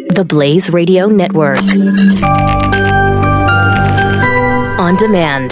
The Blaze Radio Network. On demand.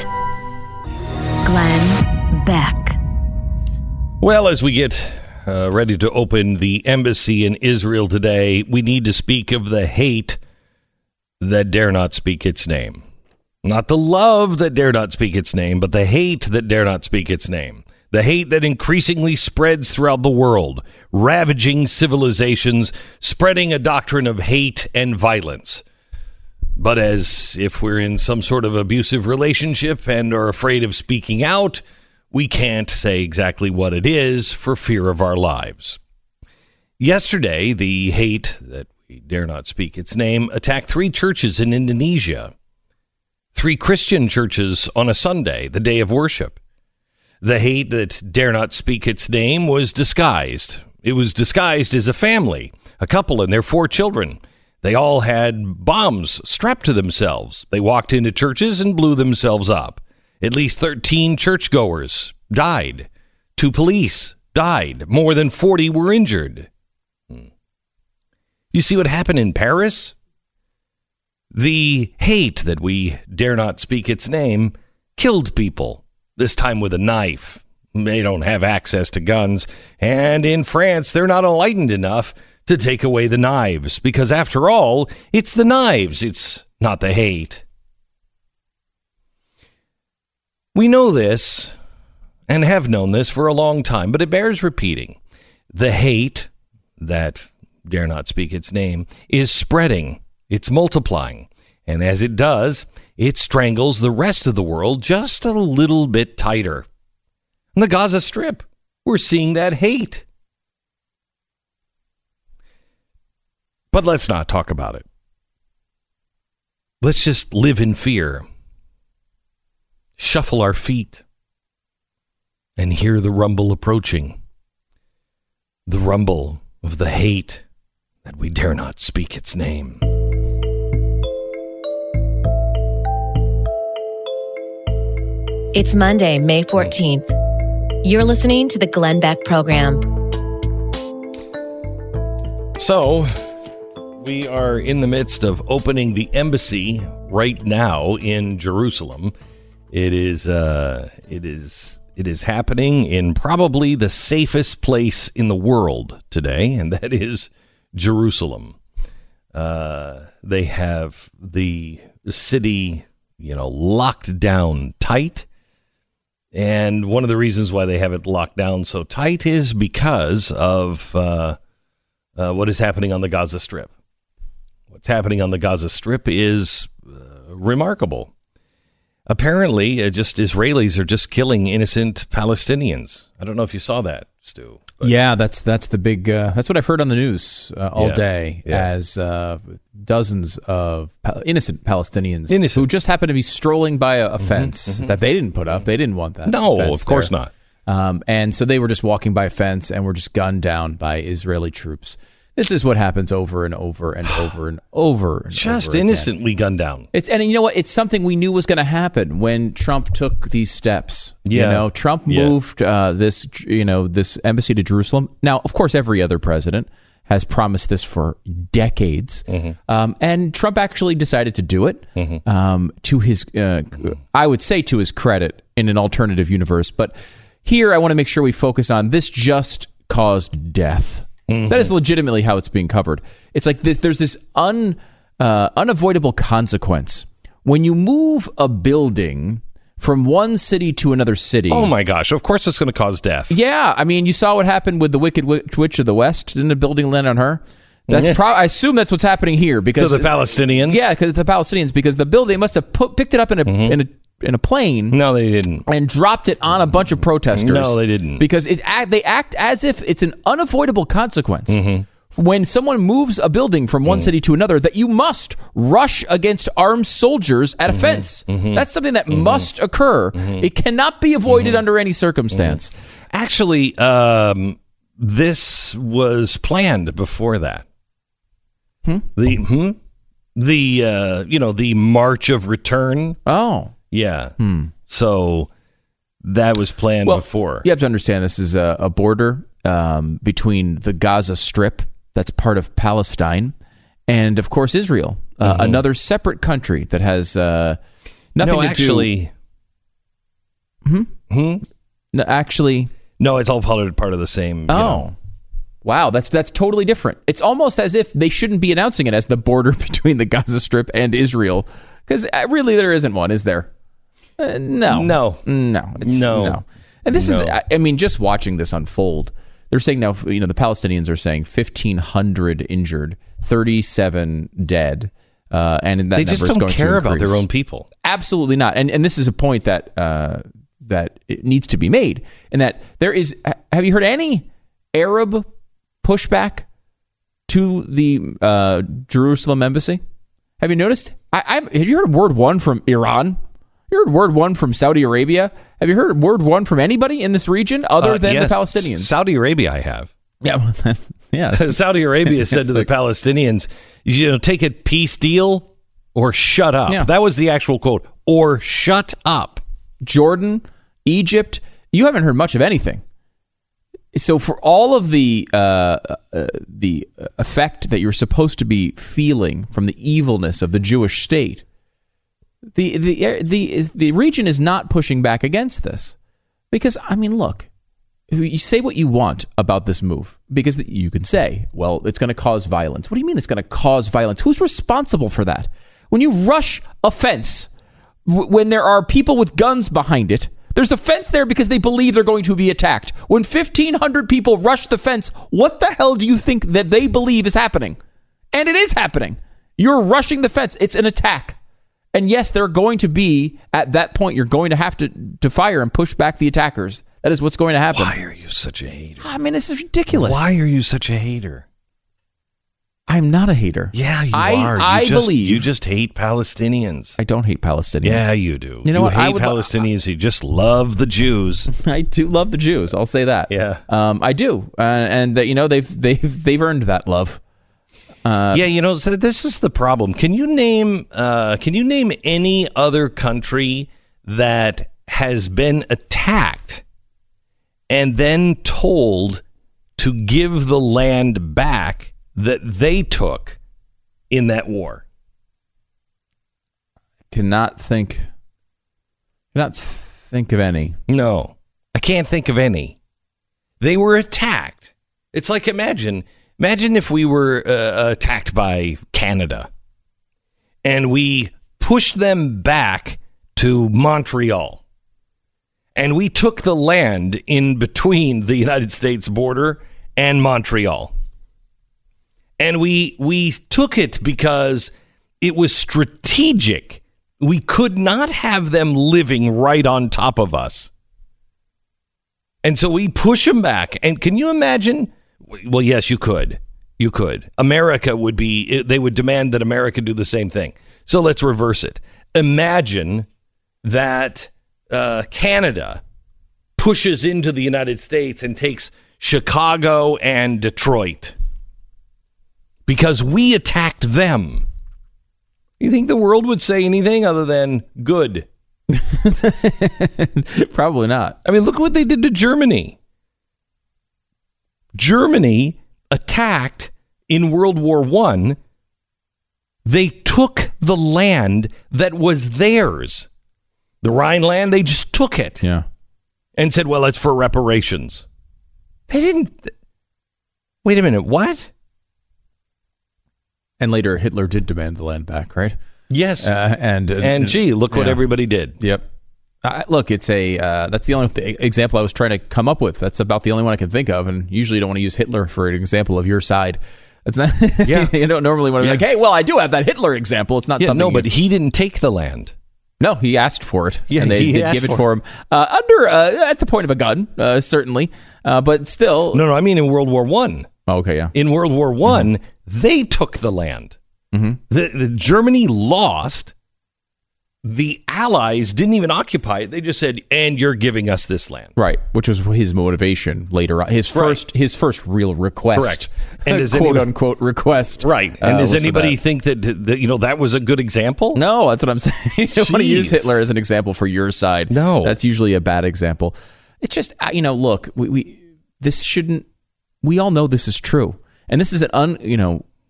Glenn Beck. Well, as we get ready to open the embassy in Israel today, we need to speak of the hate that dare not speak its name. Not the love that dare not speak its name, but the hate that dare not speak its name. The hate that increasingly spreads throughout the world, ravaging civilizations, spreading a doctrine of hate and violence. But as if we're in some sort of abusive relationship and are afraid of speaking out, we can't say exactly what it is for fear of our lives. Yesterday, the hate that we dare not speak its name attacked 3 churches in Indonesia. 3 Christian churches on a Sunday, the day of worship. The hate that dare not speak its name was disguised. It was disguised as a family, a couple and their 4 children. They all had bombs strapped to themselves. They walked into churches and blew themselves up. At least 13 churchgoers died. 2 police died. More than 40 were injured. You see what happened in Paris? The hate that we dare not speak its name killed people. This time with a knife. They don't have access to guns. And in France, they're not enlightened enough to take away the knives. Because after all, it's the knives. It's not the hate. We know this and have known this for a long time, but it bears repeating. The hate that dare not speak its name is spreading. It's multiplying. And as it does, it strangles the rest of the world just a little bit tighter. In the Gaza Strip, we're seeing that hate. But let's not talk about it. Let's just live in fear. Shuffle our feet and hear the rumble approaching. The rumble of the hate that we dare not speak its name. It's Monday, May 14th. You're listening to the Glenn Beck Program. So, we are in the midst of opening the embassy right now in Jerusalem. It is happening in probably the safest place in the world today, and that is Jerusalem. They have the city, locked down tight. And one of the reasons why they have it locked down so tight is because of what is happening on the Gaza Strip. What's happening on the Gaza Strip is remarkable. Apparently, just Israelis are just killing innocent Palestinians. I don't know if you saw that, Stu. Yeah, that's the big. That's what I've heard on the news all day. Yeah. As dozens of innocent Palestinians who just happen to be strolling by a fence that they didn't put up. They didn't want that. No, of course not. And so they were just walking by a fence and were just gunned down by Israeli troops. This is what happens over and over and over and over. And just over innocently gunned down. And you know what? It's something we knew was going to happen when Trump took these steps. Yeah. Trump moved this embassy to Jerusalem. Now, of course, every other president has promised this for decades. And Trump actually decided to do it to his, I would say to his credit in an alternative universe. But here I want to make sure we focus on this just caused death. That is legitimately how it's being covered. It's like there's this unavoidable consequence. When you move a building from one city to another city. Oh, my gosh. Of course it's going to cause death. Yeah. I mean, you saw what happened with the Wicked Witch of the West. Didn't the building land on her? That's I assume that's what's happening here. Because to the Palestinians? Yeah, because the Palestinians. Because the building must have picked it up in a plane. No, they didn't. And dropped it on a bunch of protesters. No, they didn't. Because they act as if it's an unavoidable consequence. When someone moves a building from one city to another, that you must rush against armed soldiers at a fence. That's something that must occur. It cannot be avoided under any circumstance. Actually, this was planned before that. The March of Return. Oh. Yeah. So that was planned before. You have to understand this is a border between the Gaza Strip, that's part of Palestine, and of course Israel, another separate country that has nothing to do. No, actually, no, it's all part of the same. Wow, that's totally different. It's almost as if they shouldn't be announcing it as the border between the Gaza Strip and Israel, because really there isn't one, is there? No. And this is, I mean, just watching this unfold, they're saying now, the Palestinians are saying 1,500 injured, 37 dead, and that they just don't care about their own people. Absolutely not. And this is a point that that it needs to be made, and that there is. Have you heard any Arab pushback to the Jerusalem embassy? Have you noticed? Have you heard word one from Iran? You heard word one from Saudi Arabia? Have you heard word one from anybody in this region other than the Palestinians? Saudi Arabia, I have. Yeah, yeah. Saudi Arabia said to the Palestinians, take a peace deal or shut up. Yeah. That was the actual quote. Or shut up. Jordan, Egypt, you haven't heard much of anything. So for all of the effect that you're supposed to be feeling from the evilness of the Jewish state, the region is not pushing back against this. Because, I mean, look, you say what you want about this move, because you can say, well, it's going to cause violence. What do you mean it's going to cause violence? Who's responsible for that? When you rush a fence, when there are people with guns behind it, there's a fence there because they believe they're going to be attacked. When 1,500 people rush the fence, what the hell do you think that they believe is happening? And it is happening. You're rushing the fence. It's an attack. And yes, they're going to be, at that point, you're going to have to fire and push back the attackers. That is what's going to happen. Why are you such a hater? I mean, this is ridiculous. Why are you such a hater? I'm not a hater. Yeah, you are. I believe. You just hate Palestinians. I don't hate Palestinians. Yeah, you do. You know what? Hate Palestinians. You just love the Jews. I do love the Jews. I'll say that. Yeah. I do. And they've earned that love. So this is the problem. Can you name any other country that has been attacked and then told to give the land back that they took in that war? Cannot think of any. No, I can't think of any. They were attacked. It's like, imagine if we were attacked by Canada and we pushed them back to Montreal and we took the land in between the United States border and Montreal. And we took it because it was strategic. We could not have them living right on top of us. And so we push them back. And can you imagine? Well, yes, you could. You could. America they would demand that America do the same thing. So let's reverse it. Imagine that Canada pushes into the United States and takes Chicago and Detroit because we attacked them. You think the world would say anything other than good? Probably not. I mean, look what they did to Germany. Germany attacked in World War I. They took the land that was theirs. The Rhineland, they just took it. Yeah. And said, well, it's for reparations. They didn't. Wait a minute, what? And later, Hitler did demand the land back, right? Yes. And gee, look what everybody did. Yep. Look, it's that's the only example I was trying to come up with. That's about the only one I can think of. And usually you don't want to use Hitler for an example of your side. It's not. Yeah. You don't normally want to be like, hey, well, I do have that Hitler example. It's not something. No, but he didn't take the land. No, he asked for it. Yeah, and they did give it for him at the point of a gun, certainly. But still. No, I mean in World War I. Oh, okay, yeah. In World War I, they took the land. Mm-hmm. The Germany lost. The Allies didn't even occupy it. They just said, and you're giving us this land. Right, which was his motivation later on. His first real request. Correct. And does quote-unquote request. Right. And does anybody think that that was a good example? No, that's what I'm saying. You don't want to use Hitler as an example for your side. No. That's usually a bad example. It's just, look, this shouldn't... We all know this is true. And this is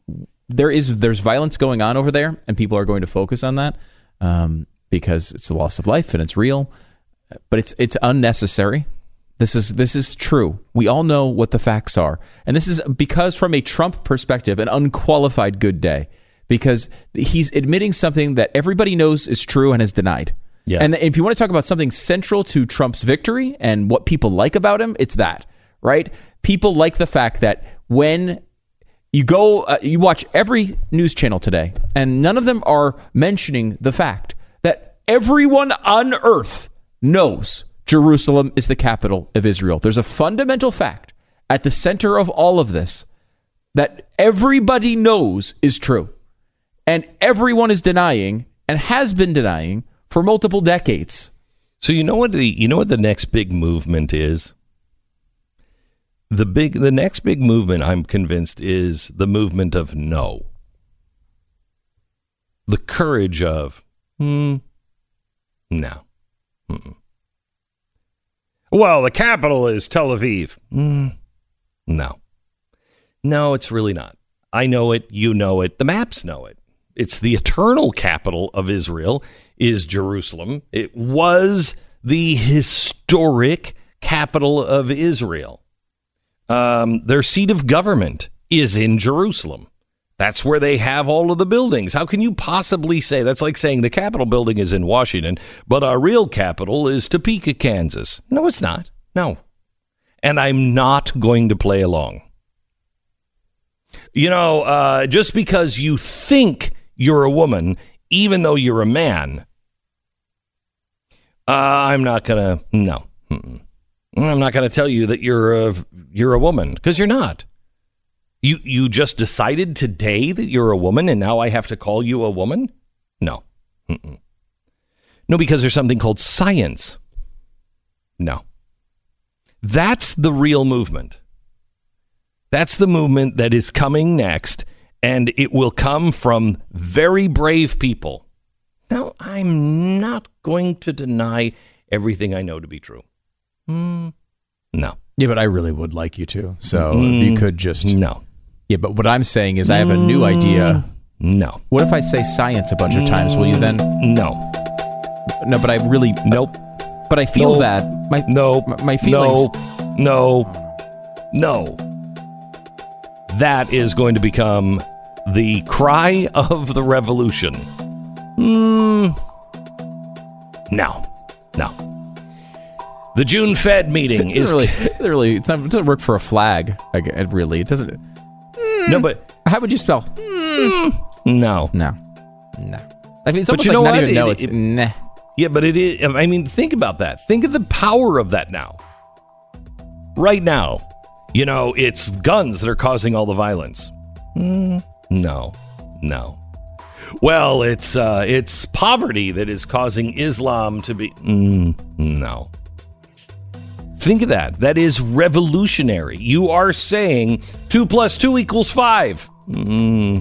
there's violence going on over there, and people are going to focus on that because it's the loss of life and it's real, but it's unnecessary. This is true. We all know what the facts are, and this is because, from a Trump perspective, an unqualified good day, because he's admitting something that everybody knows is true and has denied. Yeah. And if you want to talk about something central to Trump's victory and what people like about him, it's that, right? People like the fact that when you go, you watch every news channel today, and none of them are mentioning the fact that everyone on earth knows Jerusalem is the capital of Israel. There's a fundamental fact at the center of all of this that everybody knows is true. And everyone is denying and has been denying for multiple decades. So you know what the next big movement is? The next big movement, I'm convinced, is the movement of no. The courage of no. Mm-mm. Well, the capital is Tel Aviv. No. No, it's really not. I know it. You know it. The maps know it. It's the eternal capital of Israel is Jerusalem. It was the historic capital of Israel. Their seat of government is in Jerusalem. That's where they have all of the buildings. How can you possibly say that's like saying the Capitol building is in Washington, but our real capital is Topeka, Kansas? No, it's not. No. And I'm not going to play along. You know, just because you think you're a woman, even though you're a man, I'm not going to, no. Mm-mm. I'm not going to tell you that you're a woman, because you're not. You just decided today that you're a woman, and now I have to call you a woman? No. Mm-mm. No, because there's something called science. No. That's the real movement. That's the movement that is coming next, and it will come from very brave people. Now, I'm not going to deny everything I know to be true. No. Yeah, but I really would like you to. So if you could just... No. Yeah, but what I'm saying is I have a new idea. No. What if I say science a bunch of times? Will you then... No. No, but I really... Nope. But I feel bad. My feelings... No. That is going to become the cry of the revolution. No. The June Fed meeting is... Literally, it doesn't work for a flag. Really, it doesn't... No, but... How would you spell? No. I mean, it's almost you know like not what? even no, it's nah. Yeah, but it is... I mean, think about that. Think of the power of that now. Right now. You know, it's guns that are causing all the violence. No. Well, it's poverty that is causing Islam to be... No. Think of that. That is revolutionary. You are saying 2 + 2 = 5. No.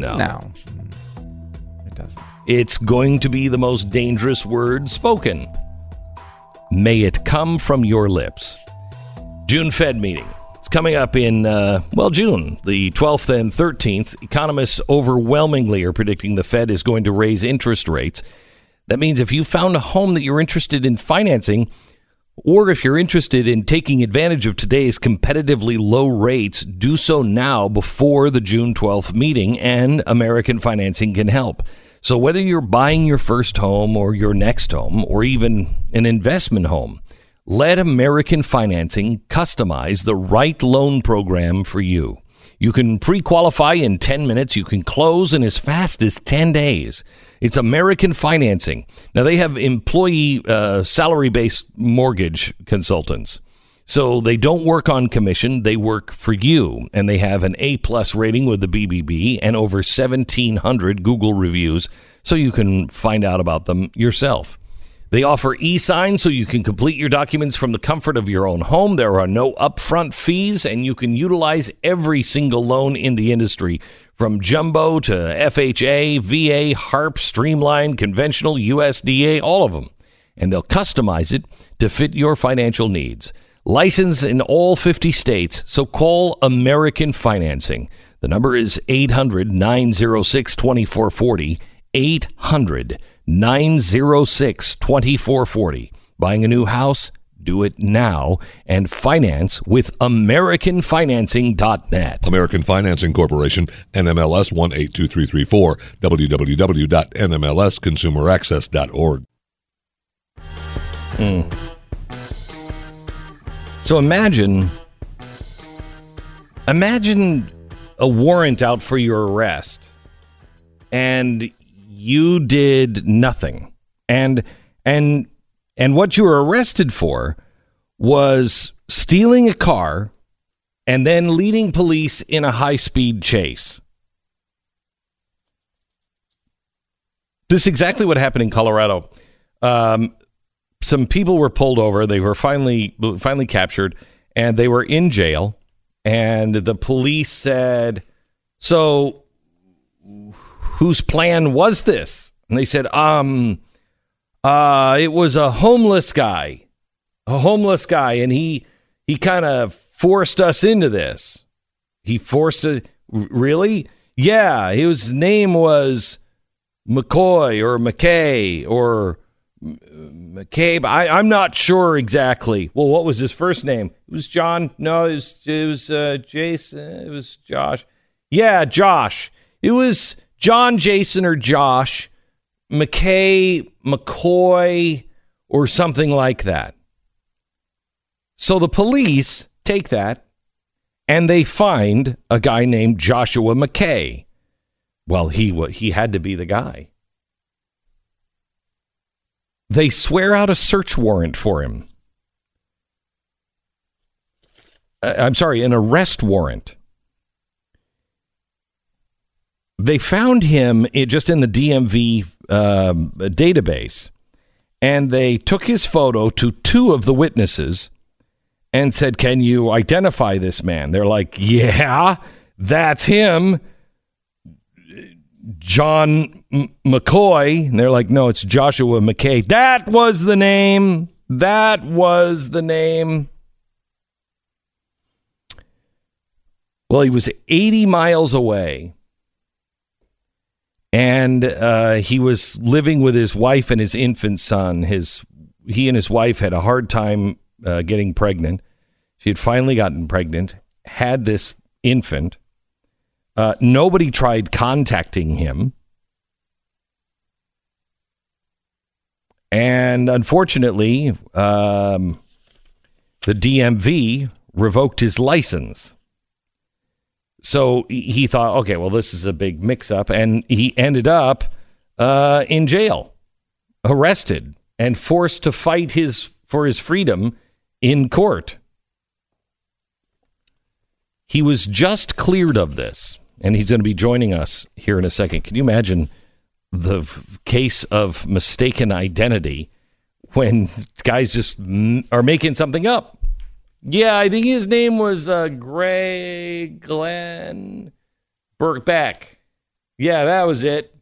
It doesn't. It's going to be the most dangerous word spoken. May it come from your lips. June Fed meeting. It's coming up in, June, the 12th and 13th. Economists overwhelmingly are predicting the Fed is going to raise interest rates. That means if you found a home that you're interested in financing, or if you're interested in taking advantage of today's competitively low rates, do so now before the June 12th meeting, and American Financing can help. So whether you're buying your first home or your next home or even an investment home, let American Financing customize the right loan program for you. You can pre-qualify in 10 minutes. You can close in as fast as 10 days. It's American Financing. Now, they have employee salary-based mortgage consultants. So they don't work on commission. They work for you. And they have an A+ rating with the BBB and over 1,700 Google reviews, so you can find out about them yourself. They offer e-sign so you can complete your documents from the comfort of your own home. There are no upfront fees, and you can utilize every single loan in the industry, from jumbo to FHA, VA, HARP, Streamline, conventional, USDA, all of them. And they'll customize it to fit your financial needs. Licensed in all 50 states, so call American Financing. The number is 800-906-2440. 800-906-2440. Buying a new house? Do it now and finance with AmericanFinancing.net. American Financing Corporation, NMLS 182334, www.nmlsconsumeraccess.org. So imagine a warrant out for your arrest, and you did nothing, and what you were arrested for was stealing a car and then leading police in a high-speed chase. This is exactly what happened in Colorado. Some people were pulled over. They were finally captured, and they were in jail. And the police said, "So, whose plan was this?" And they said, "It was a homeless guy, and he kind of forced us into this. He forced it, really? Yeah, his name was McCoy or McKay or McCabe. I'm not sure exactly. Well, what was his first name? It was John. No, it was Jason. It was Josh. Yeah, Josh. It was John, Jason, or Josh, McKay, McCoy, or something like that." So the police take that and they find a guy named Joshua McKay. Well, he had to be the guy. They swear out a search warrant for him. An arrest warrant. They found him just in the DMV database, and they took his photo to two of the witnesses and said, "Can you identify this man?" They're like, "Yeah, that's him, John McCoy." And they're like, "No, it's Joshua McKay." That was the name. Well, he was 80 miles away, and he was living with his wife and his infant son. He and his wife had a hard time getting pregnant. She had finally gotten pregnant, had this infant. Nobody tried contacting him. And unfortunately, the DMV revoked his license. So he thought, okay, well, this is a big mix-up. And he ended up in jail, arrested, and forced to fight for his freedom in court. He was just cleared of this, and he's going to be joining us here in a second. Can you imagine the case of mistaken identity when guys just are making something up? Yeah, I think his name was Glenn Burkeback. Yeah, that was it.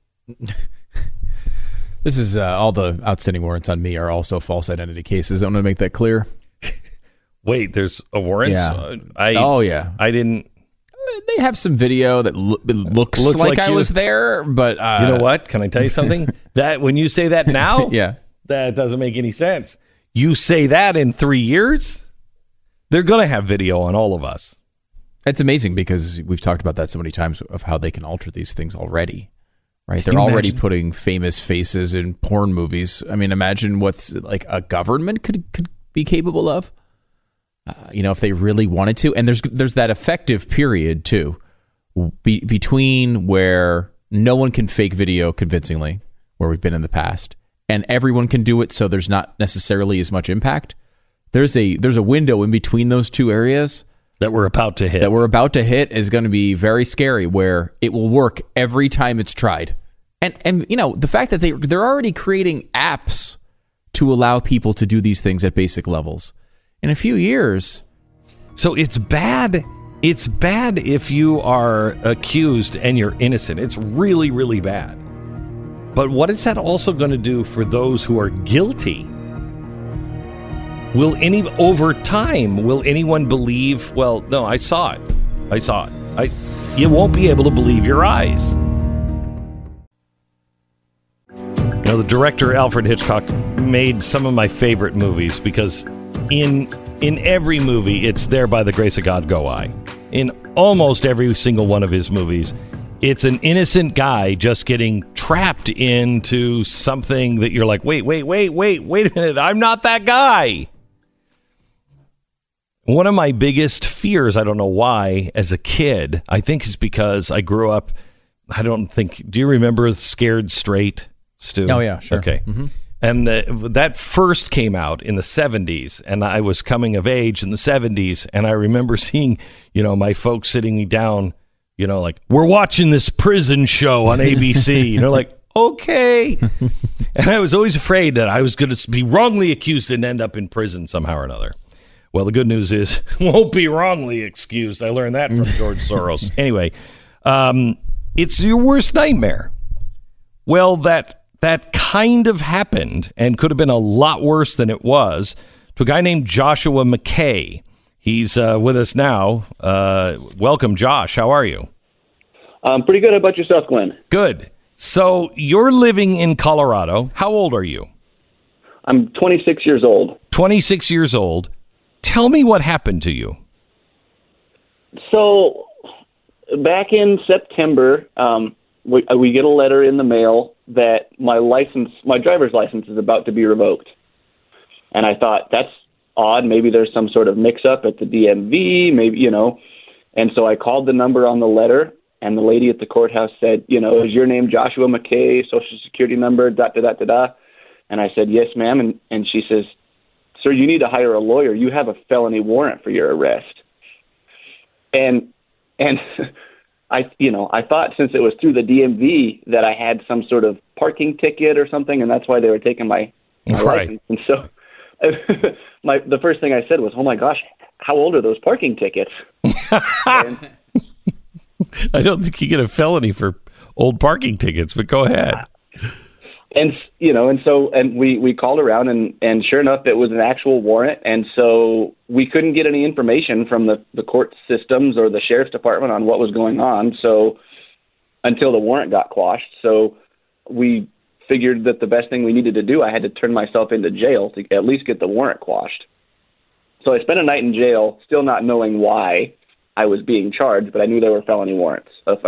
This is all the outstanding warrants on me are also false identity cases. I want to make that clear. Wait, there's a warrant? Yeah. I didn't. They have some video that looks like I was there, but you know what? Can I tell you something? That when you say that now, yeah, that doesn't make any sense. You say that in 3 years, they're going to have video on all of us. It's amazing because we've talked about that so many times of how they can alter these things already. Right? They're already putting famous faces in porn movies. I mean, imagine what's like a government could be capable of. If they really wanted to. And there's that effective period, too, between where no one can fake video convincingly, where we've been in the past, and everyone can do it, so there's not necessarily as much impact. There's a window in between those two areas that we're about to hit. Is going to be very scary, where it will work every time it's tried. And the fact that they're already creating apps to allow people to do these things at basic levels. In a few years. So it's bad. It's bad if you are accused and you're innocent. It's really, really bad. But what is that also going to do for those who are guilty? Over time, will anyone believe, well, no, I saw it. you won't be able to believe your eyes. You know, the director Alfred Hitchcock made some of my favorite movies because in every movie, it's there by the grace of God go I. In almost every single one of his movies, it's an innocent guy just getting trapped into something that you're like, wait a minute, I'm not that guy. One of my biggest fears, I don't know why, as a kid, I think is because I grew up, do you remember Scared Straight, Stu? Oh, yeah, sure. Okay. Mm-hmm. And that first came out in the 70s, and I was coming of age in the 70s, and I remember seeing, my folks sitting me down, like, we're watching this prison show on ABC. Like, okay. And I was always afraid that I was going to be wrongly accused and end up in prison somehow or another. Well, the good news is, won't be wrongly excused. I learned that from George Soros. Anyway, it's your worst nightmare. Well, that kind of happened and could have been a lot worse than it was to a guy named Joshua McKay. He's with us now. Welcome, Josh. How are you? Pretty good. How about yourself, Glenn? Good. So you're living in Colorado. How old are you? I'm 26 years old. 26 years old. Tell me what happened to you. So back in September, we get a letter in the mail that my driver's license is about to be revoked. And I thought, that's odd. Maybe there's some sort of mix-up at the DMV, maybe, And so I called the number on the letter, and the lady at the courthouse said, is your name Joshua McKay, Social Security number, da-da-da-da-da? And I said, yes, ma'am. And she says, sir, you need to hire a lawyer. You have a felony warrant for your arrest. And I thought since it was through the DMV that I had some sort of parking ticket or something, and that's why they were taking my license. And so the first thing I said was, oh my gosh, how old are those parking tickets? I don't think you get a felony for old parking tickets, but go ahead. And we called around and sure enough, it was an actual warrant. And so we couldn't get any information from the court systems or the sheriff's department on what was going on. So until the warrant got quashed. So we figured that the best thing we needed to do, I had to turn myself into jail to at least get the warrant quashed. So I spent a night in jail, still not knowing why I was being charged, but I knew there were a felony warrant.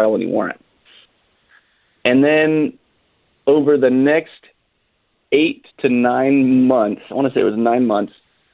And then over the next 8 to 9 months, I want to say it was 9 months,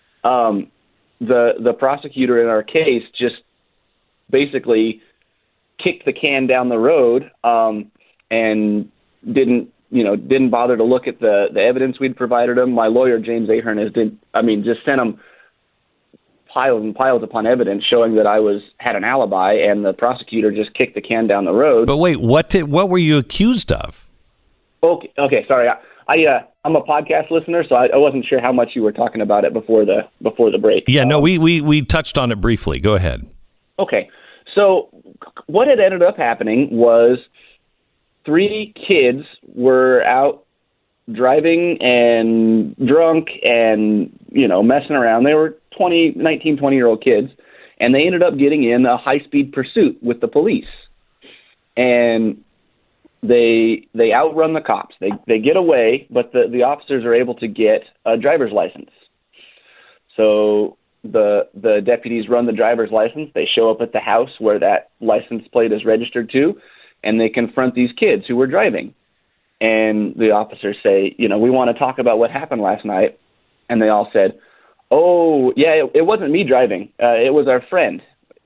the prosecutor in our case just basically kicked the can down the road and didn't bother to look at the evidence we'd provided him. My lawyer, James Ahern, just sent him piles and piles upon evidence showing that I had an alibi, and the prosecutor just kicked the can down the road. But wait, what were you accused of? Okay, sorry. I'm a podcast listener, so I wasn't sure how much you were talking about it before the break. Yeah, no, we touched on it briefly. Go ahead. Okay, so what had ended up happening was 3 kids were out driving and drunk and messing around. They were 19, 20-year-old kids, and they ended up getting in a high-speed pursuit with the police. And they outrun the cops. They get away, but the officers are able to get a driver's license. So the deputies run the driver's license. They show up at the house where that license plate is registered to, and they confront these kids who were driving. And the officers say, we want to talk about what happened last night. And they all said, oh, yeah, it wasn't me driving. It was our friend,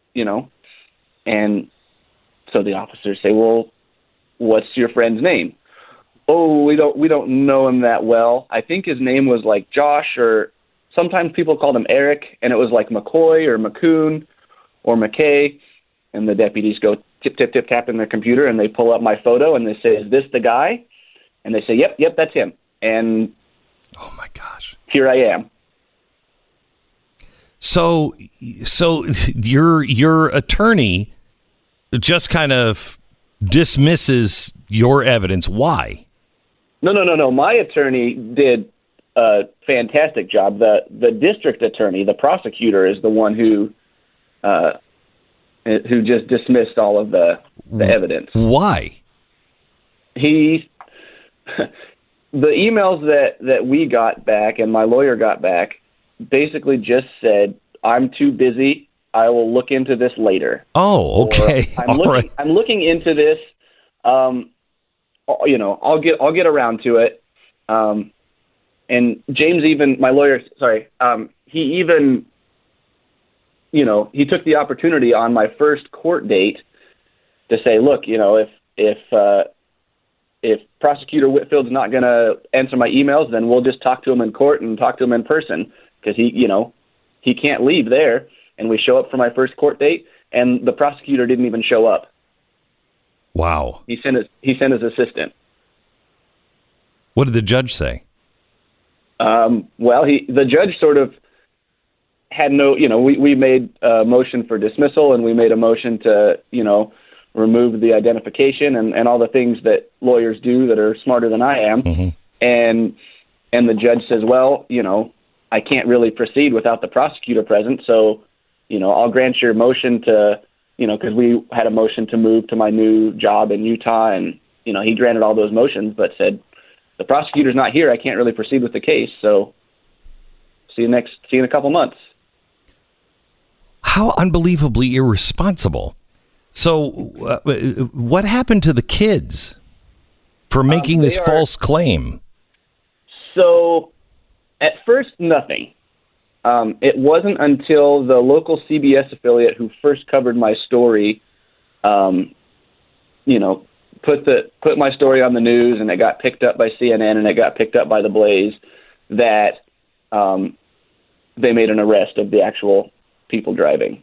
And so the officers say, well, what's your friend's name? Oh, we don't know him that well. I think his name was like Josh, or sometimes people called him Eric, and it was like McCoy or McCoon or McKay. And the deputies go tip, tip, tip, tap in their computer, and they pull up my photo, and they say, is this the guy? And they say, yep, that's him. And oh my gosh, here I am. So your attorney just kind of dismisses your evidence. Why? No. My attorney did a fantastic job. The district attorney, the prosecutor, is the one who who just dismissed all of the evidence. Why? The emails that we got back and my lawyer got back basically just said, "I'm too busy. I will look into this later." Oh, okay. I'm looking into this. I'll get around to it. And James, even my lawyer, he even, he took the opportunity on my first court date to say, look, if Prosecutor Whitfield's not going to answer my emails, then we'll just talk to him in court and talk to him in person, because he can't leave there. And we show up for my first court date, and the prosecutor didn't even show up. Wow. He sent his assistant. What did the judge say? The judge sort of had we made a motion for dismissal, and we made a motion to, remove the identification and all the things that lawyers do that are smarter than I am. Mm-hmm. And the judge says, well, I can't really proceed without the prosecutor present. So, I'll grant your motion to, because we had a motion to move to my new job in Utah, and, he granted all those motions, but said, the prosecutor's not here. I can't really proceed with the case. So see you in a couple months. How unbelievably irresponsible. So what happened to the kids for making this false claim? So at first, nothing. It wasn't until the local CBS affiliate who first covered my story, put my story on the news, and it got picked up by CNN, and it got picked up by The Blaze, that they made an arrest of the actual people driving.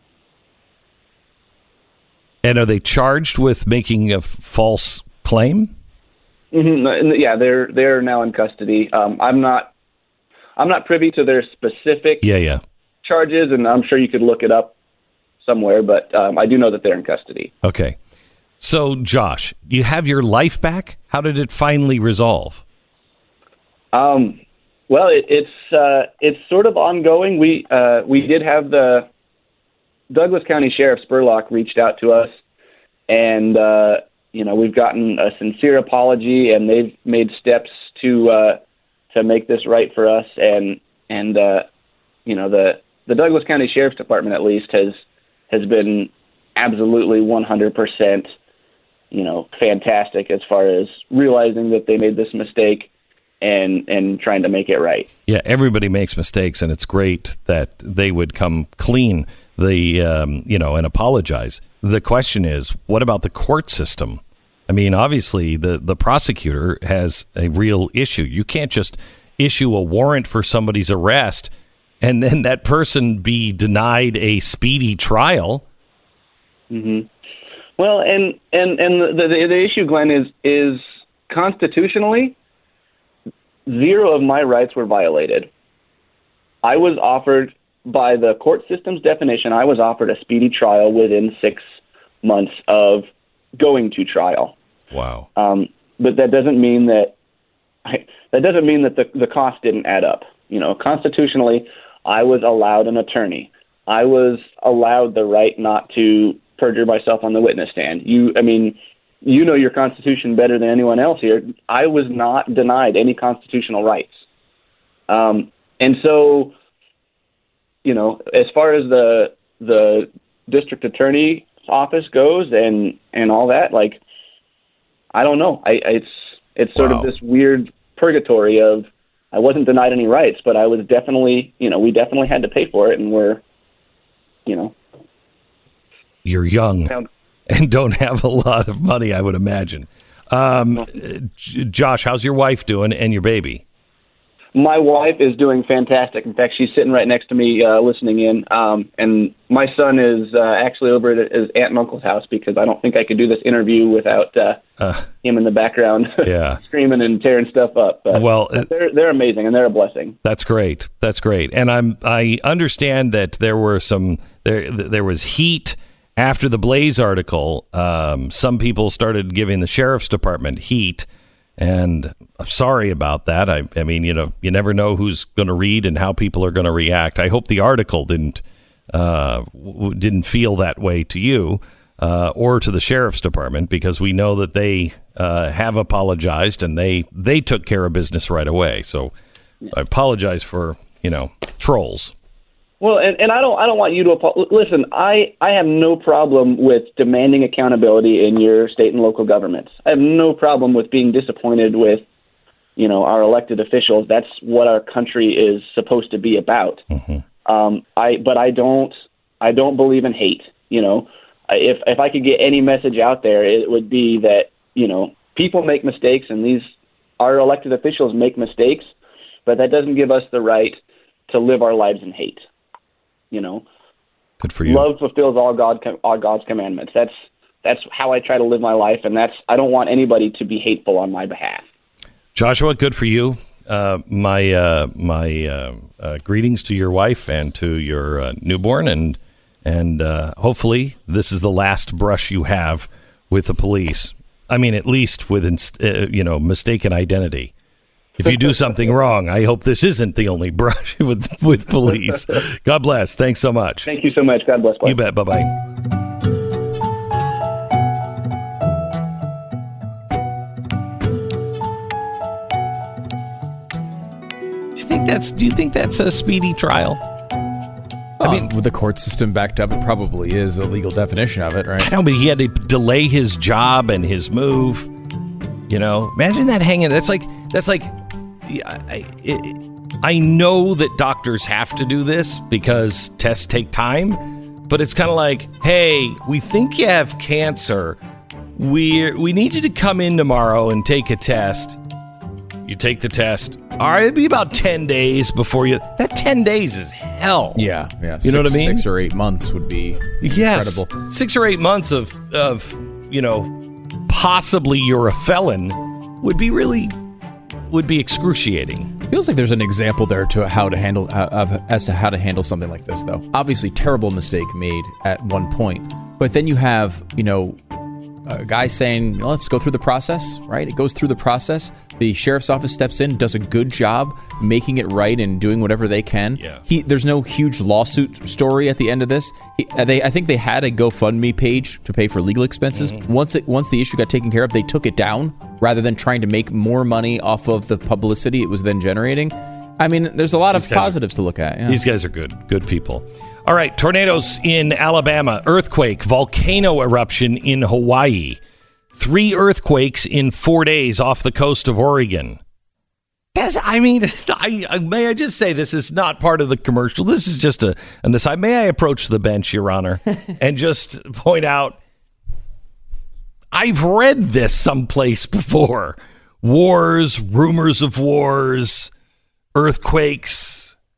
And are they charged with making a false claim? Mm-hmm. Yeah, they're now in custody. I'm not privy to their specific charges, and I'm sure you could look it up somewhere, but I do know that they're in custody. Okay. So, Josh, you have your life back? How did it finally resolve? Well, it's sort of ongoing. We did have the Douglas County Sheriff Spurlock reached out to us, and we've gotten a sincere apology, and they've made steps to make this right for us. And the Douglas County Sheriff's Department, at least, has been absolutely 100%, fantastic as far as realizing that they made this mistake and trying to make it right. Yeah, everybody makes mistakes, and it's great that they would come clean, and apologize. The question is, what about the court system? I mean, obviously, the prosecutor has a real issue. You can't just issue a warrant for somebody's arrest and then that person be denied a speedy trial. Mm-hmm. Well, and the issue, Glenn, is constitutionally, zero of my rights were violated. I was offered, by the court system's definition, I was offered a speedy trial within 6 months of going to trial. Wow. But that doesn't mean that the cost didn't add up. Constitutionally, I was allowed an attorney. I was allowed the right not to perjure myself on the witness stand. You know your Constitution better than anyone else here. I was not denied any constitutional rights. And so, as far as the district attorney office goes and all that, like, I don't know. It's sort of this weird purgatory of, I wasn't denied any rights, but I was definitely, we definitely had to pay for it, and You're young and don't have a lot of money, I would imagine. Josh, how's your wife doing and your baby? My wife is doing fantastic. In fact, she's sitting right next to me listening in. And my son is actually over at his aunt and uncle's house, because I don't think I could do this interview without him in the background screaming and tearing stuff up. But they're amazing, and they're a blessing. That's great. That's great. And I understand that there were there was heat after the Blaze article. Some people started giving the sheriff's department heat. And I'm sorry about that. I mean, you never know who's going to read and how people are going to react. I hope the article didn't didn't feel that way to you or to the sheriff's department, because we know that they have apologized and they took care of business right away. So I apologize for, trolls. Well, and I don't want you to listen. I have no problem with demanding accountability in your state and local governments. I have no problem with being disappointed with, our elected officials. That's what our country is supposed to be about. Mm-hmm. But I don't believe in hate. If I could get any message out there, it would be that people make mistakes, and our elected officials make mistakes, but that doesn't give us the right to live our lives in hate. Good for you. Love fulfills all God's commandments. That's how I try to live my life, and I don't want anybody to be hateful on my behalf. Joshua, good for you. My greetings to your wife and to your newborn, and hopefully this is the last brush you have with the police. I mean, at least with mistaken identity. If you do something wrong, I hope this isn't the only brush with police. God bless. Thanks so much. Thank you so much. God bless. Bye. You bet. Bye-bye. Do you think that's a speedy trial? I mean, with the court system backed up, it probably is a legal definition of it, right? I know, but he had to delay his job and his move. Imagine that hanging. That's like. I know that doctors have to do this because tests take time, but it's kind of like, hey, we think you have cancer. We need you to come in tomorrow and take a test. You take the test. All right, it'd be about 10 days before you. That 10 days is hell. Yeah. You know what I mean? 6 or 8 months would be incredible. 6 or 8 months of possibly you're a felon would be excruciating. Feels like there's an example there to how to handle something like this, though. Obviously, terrible mistake made at one point, but then you have a guy saying, let's go through the process, right? It goes through the process. The sheriff's office steps in, does a good job making it right and doing whatever they can. Yeah. There's no huge lawsuit story at the end of this. I think they had a GoFundMe page to pay for legal expenses. Mm-hmm. Once the issue got taken care of, they took it down rather than trying to make more money off of the publicity it was then generating. I mean, there's a lot of positives to look at. Yeah. These guys are good people. All right, tornadoes in Alabama, earthquake, volcano eruption in Hawaii, 3 earthquakes in 4 days off the coast of Oregon. May I just say this is not part of the commercial. This is just an aside. May I approach the bench, Your Honor, and just point out, I've read this someplace before. Wars, rumors of wars, earthquakes,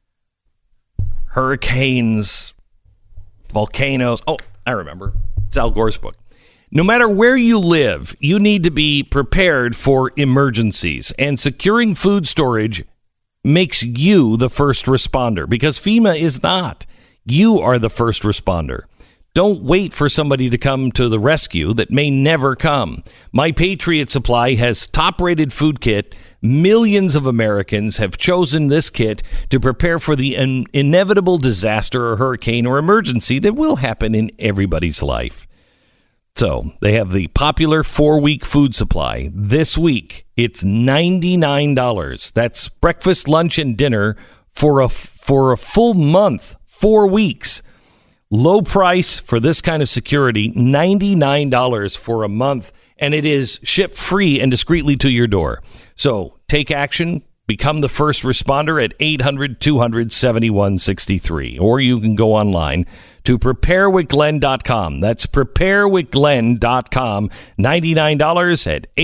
hurricanes, volcanoes. Oh, I remember. It's Al Gore's book. No matter where you live, you need to be prepared for emergencies. And securing food storage makes you the first responder, because FEMA is not. You are the first responder. Don't wait for somebody to come to the rescue that may never come. My Patriot Supply has top-rated food kit. Millions of Americans have chosen this kit to prepare for the inevitable disaster or hurricane or emergency that will happen in everybody's life. So they have the popular 4-week food supply. This week, it's $99. That's breakfast, lunch, and dinner for a full month, 4 weeks. Low price for this kind of security, $99 for a month, and it is shipped free and discreetly to your door. So take action, become the first responder at 800-200-7163, or you can go online to preparewithglenn.com. That's preparewithglenn.com, $99 at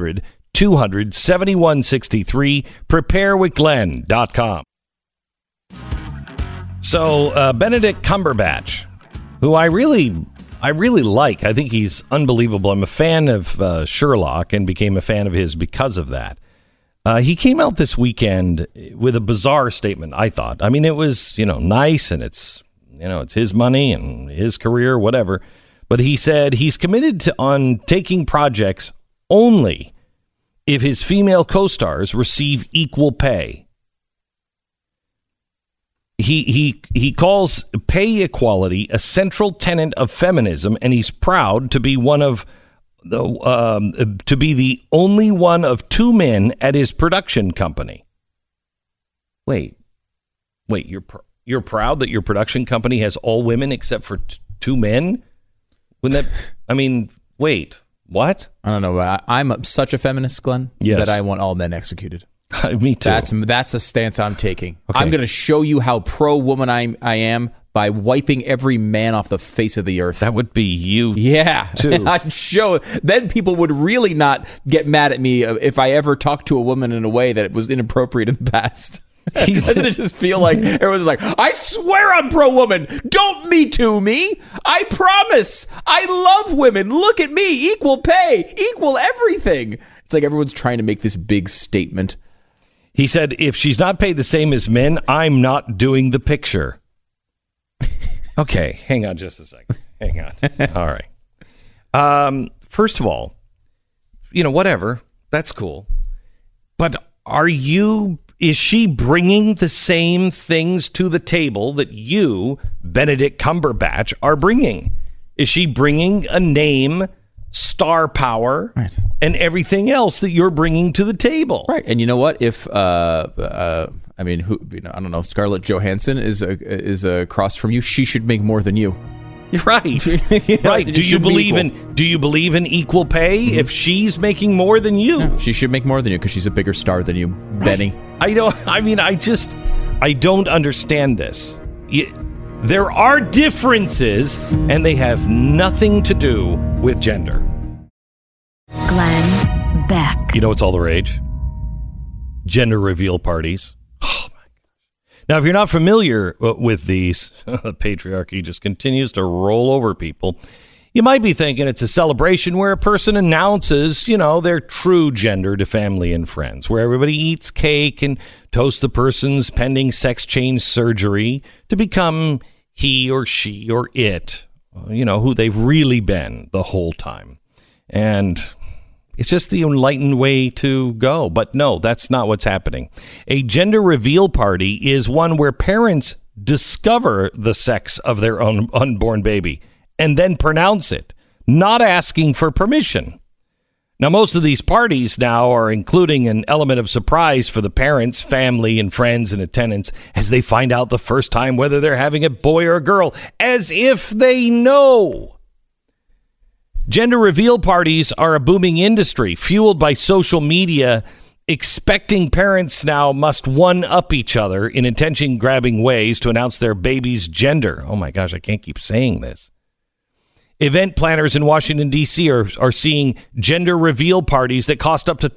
800-200-7163, preparewithglenn.com. So Benedict Cumberbatch, who I really like. I think he's unbelievable. I'm a fan of Sherlock and became a fan of his because of that. He came out this weekend with a bizarre statement, I thought. I mean, it was, nice, and it's his money and his career, whatever. But he said he's committed on taking projects only if his female co-stars receive equal pay. He calls pay equality a central tenet of feminism, and he's proud to be the only one of two men at his production company. Wait, you're proud that your production company has all women except for two men? Wouldn't that? I mean, wait, what? I don't know. But I'm such a feminist, Glenn, that I want all men executed. Me too. That's a stance I'm taking. Okay. I'm going to show you how pro-woman I am by wiping every man off the face of the earth. That would be you. Yeah. too. I'd show. Then people would really not get mad at me if I ever talked to a woman in a way that was inappropriate in the past. Doesn't it just feel like everyone's like, I swear I'm pro-woman. Don't Me Too me. I promise. I love women. Look at me. Equal pay. Equal everything. It's like everyone's trying to make this big statement. He said, if she's not paid the same as men, I'm not doing the picture. Okay, hang on just a second. Hang on. All right. First of all, whatever. That's cool. But is she bringing the same things to the table that you, Benedict Cumberbatch, are bringing? Is she bringing a name, star power, right, and everything else that you're bringing to the table? Right. And you know what? If I don't know, Scarlett Johansson is across from you, she should make more than you. You're right. Right. Do you believe in equal pay if she's making more than you? No, she should make more than you because she's a bigger star than you, Benny. I don't understand this. There are differences, and they have nothing to do with gender. Glenn Beck. You know what's all the rage? Gender reveal parties. Oh, my gosh. Now, if you're not familiar with these, the patriarchy just continues to roll over people. You might be thinking it's a celebration where a person announces, their true gender to family and friends, where everybody eats cake and toasts the person's pending sex change surgery to become he or she or it, who they've really been the whole time. And it's just the enlightened way to go. But no, that's not what's happening. A gender reveal party is one where parents discover the sex of their own unborn baby and then pronounce it, not asking for permission. Now, most of these parties now are including an element of surprise for the parents, family, and friends and attendants as they find out the first time whether they're having a boy or a girl, as if they know. Gender reveal parties are a booming industry fueled by social media. Expecting parents now must one-up each other in attention-grabbing ways to announce their baby's gender. Oh, my gosh, I can't keep saying this. Event planners in Washington, D.C. are seeing gender reveal parties that cost up to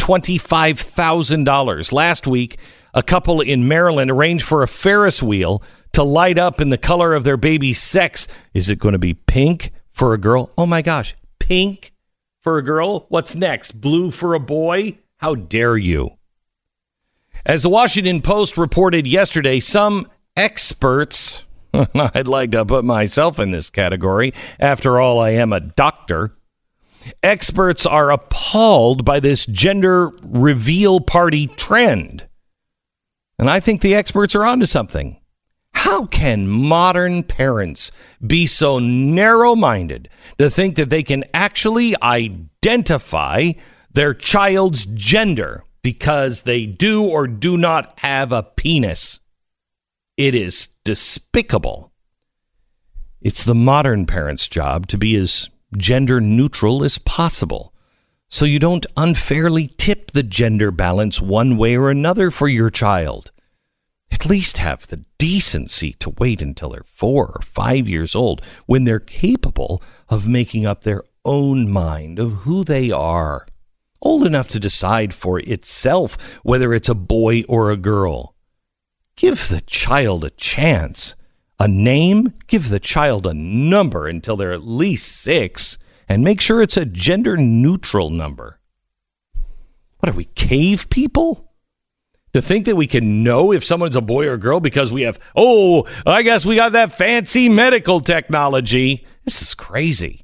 $25,000. Last week, a couple in Maryland arranged for a Ferris wheel to light up in the color of their baby's sex. Is it going to be pink for a girl? Oh, my gosh. Pink for a girl? What's next? Blue for a boy? How dare you? As the Washington Post reported yesterday, some experts... I'd like to put myself in this category. After all, I am a doctor. Experts are appalled by this gender reveal party trend. And I think the experts are onto something. How can modern parents be so narrow-minded to think that they can actually identify their child's gender because they do or do not have a penis? It is despicable. It's the modern parent's job to be as gender neutral as possible, so you don't unfairly tip the gender balance one way or another for your child. At least have the decency to wait until they're 4 or 5 years old when they're capable of making up their own mind of who they are, old enough to decide for itself whether it's a boy or a girl. Give the child a chance. A name? Give the child a number until they're at least 6, and make sure it's a gender-neutral number. What are we, cave people? To think that we can know if someone's a boy or girl because we have, I guess we got that fancy medical technology. This is crazy.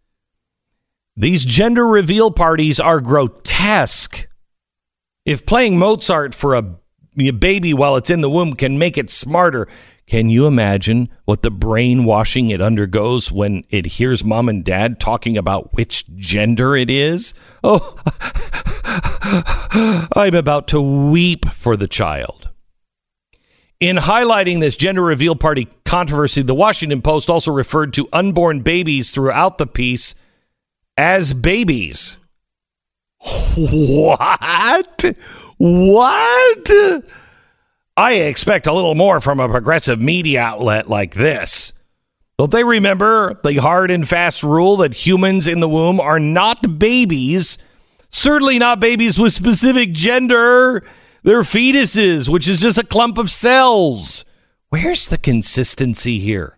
These gender reveal parties are grotesque. If playing Mozart for a baby while it's in the womb can make it smarter, Can you imagine what the brainwashing it undergoes when it hears mom and dad talking about which gender it is? Oh, I'm about to weep for the child. In highlighting this gender reveal party controversy, the Washington Post also referred to unborn babies throughout the piece as babies. What? What? I expect a little more from a progressive media outlet like this. Don't they remember the hard and fast rule that humans in the womb are not babies? Certainly not babies with specific gender. They're fetuses, which is just a clump of cells. Where's the consistency here?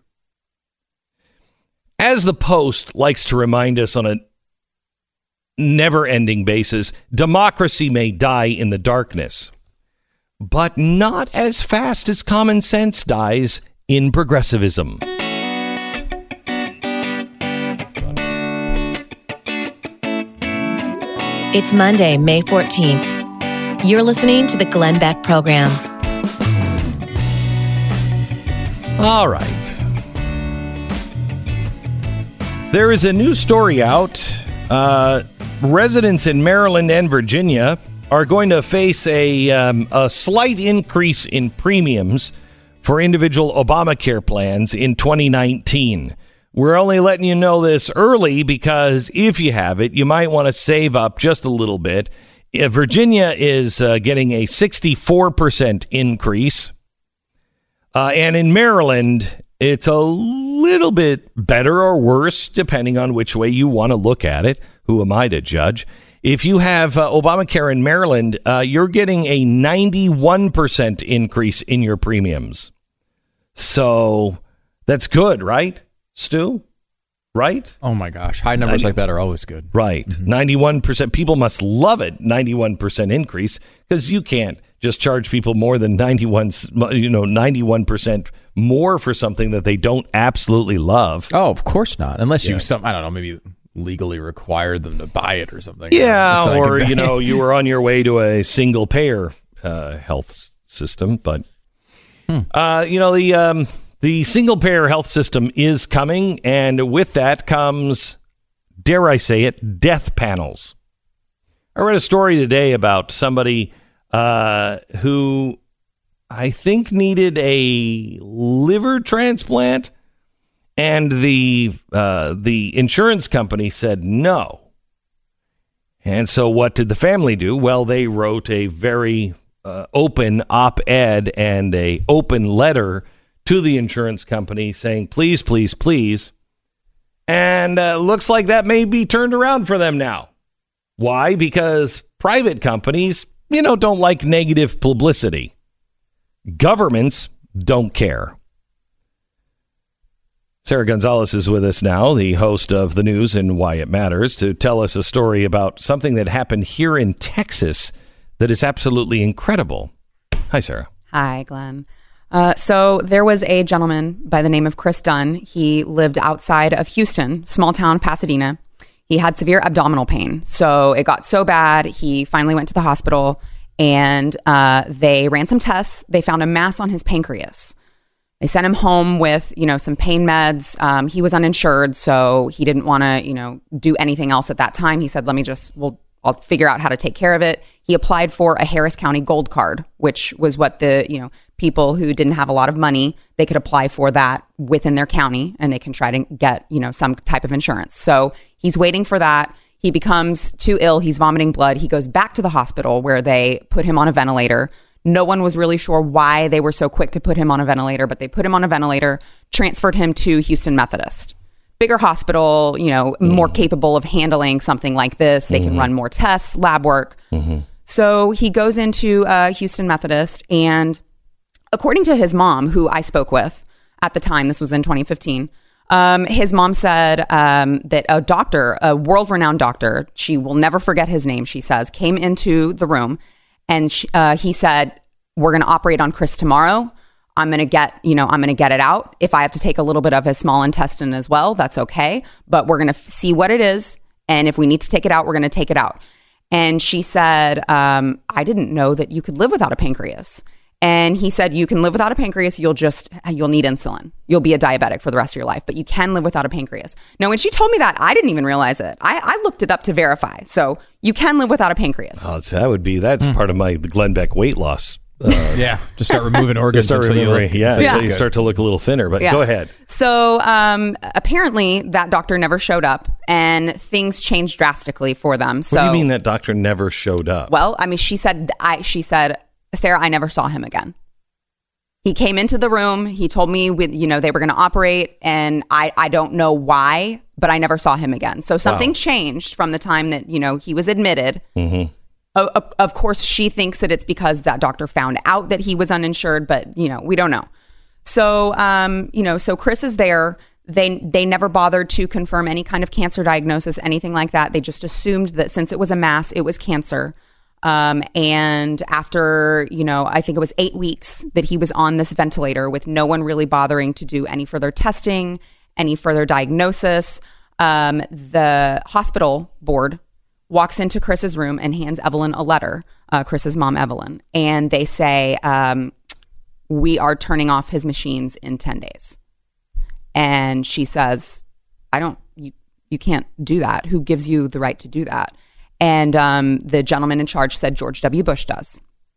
As the Post likes to remind us on a never-ending basis, democracy may die in the darkness, but not as fast as common sense dies in progressivism. It's Monday, May 14th. You're listening to the Glenn Beck Program. All right. There is a new story out. Residents in Maryland and Virginia are going to face a slight increase in premiums for individual Obamacare plans in 2019. We're only letting you know this early because if you have it, you might want to save up just a little bit. Virginia is getting a 64% increase. And in Maryland, it's a little bit better or worse, depending on which way you want to look at it. Who am I to judge? If you have Obamacare in Maryland, you're getting a 91% increase in your premiums. So that's good, right, Stu? Right? Oh, my gosh. High numbers like that are always good. Right. 91%. People must love it. 91% increase, because you can't just charge people more than 91% more for something that they don't absolutely love. Oh, of course not. Unless you, I don't know, maybe legally require them to buy it or something. Yeah, or, you were on your way to a single payer health system. But, the single payer health system is coming, and with that comes, dare I say it, death panels. I read a story today about somebody who I think needed a liver transplant, and the insurance company said no. And so what did the family do? Well, they wrote a very open op-ed and a open letter to the insurance company saying, please, please, please. And looks like that may be turned around for them now. Why? Because private companies, don't like negative publicity. Governments don't care. Sarah Gonzalez is with us now, the host of The News and Why It Matters, to tell us a story about something that happened here in Texas that is absolutely incredible. Hi, Sarah. Hi, Glenn. So there was a gentleman by the name of Chris Dunn. He lived outside of Houston, small town Pasadena. He had severe abdominal pain. So it got so bad, he finally went to the hospital, and they ran some tests. They found a mass on his pancreas. They sent him home with, some pain meds. He was uninsured, so he didn't want to, do anything else at that time. He said, I'll figure out how to take care of it. He applied for a Harris County Gold Card, which was what the, people who didn't have a lot of money, they could apply for that within their county, and they can try to get, some type of insurance. So he's waiting for that. He becomes too ill. He's vomiting blood. He goes back to the hospital where they put him on a ventilator. No one was really sure why they were so quick to put him on a ventilator, but they put him on a ventilator, transferred him to Houston Methodist. Bigger hospital, more capable of handling something like this. They can run more tests, lab work. So he goes into Houston Methodist, and according to his mom, who I spoke with at the time, this was in 2015, his mom said that a doctor, a world-renowned doctor, she will never forget his name, she says, came into the room, and he said, we're going to operate on Chris tomorrow. I'm going to get it out. If I have to take a little bit of his small intestine as well, that's okay. But we're going to see what it is. And if we need to take it out, we're going to take it out. And she said, I didn't know that you could live without a pancreas. And he said, you can live without a pancreas. You'll need insulin. You'll be a diabetic for the rest of your life, but you can live without a pancreas. Now, when she told me that, I didn't even realize it. I looked it up to verify. So you can live without a pancreas. Oh, so that's part of the Glenn Beck weight loss. Just start removing organs until you start to look a little thinner. But go ahead. So apparently that doctor never showed up, and things changed drastically for them. So what do you mean that doctor never showed up? Well, I mean, she said, Sarah, I never saw him again. He came into the room. He told me they were going to operate, and I don't know why, but I never saw him again. So something changed from the time that he was admitted. Mm-hmm. Of course, she thinks that it's because that doctor found out that he was uninsured, but we don't know. So so Chris is there. They never bothered to confirm any kind of cancer diagnosis, anything like that. They just assumed that since it was a mass, it was cancer. And after, I think it was 8 weeks that he was on this ventilator with no one really bothering to do any further testing, any further diagnosis, the hospital board walks into Chris's room and hands Evelyn a letter, Chris's mom, Evelyn. And they say, we are turning off his machines in 10 days. And she says, you can't do that. Who gives you the right to do that? And the gentleman in charge said George W. Bush does.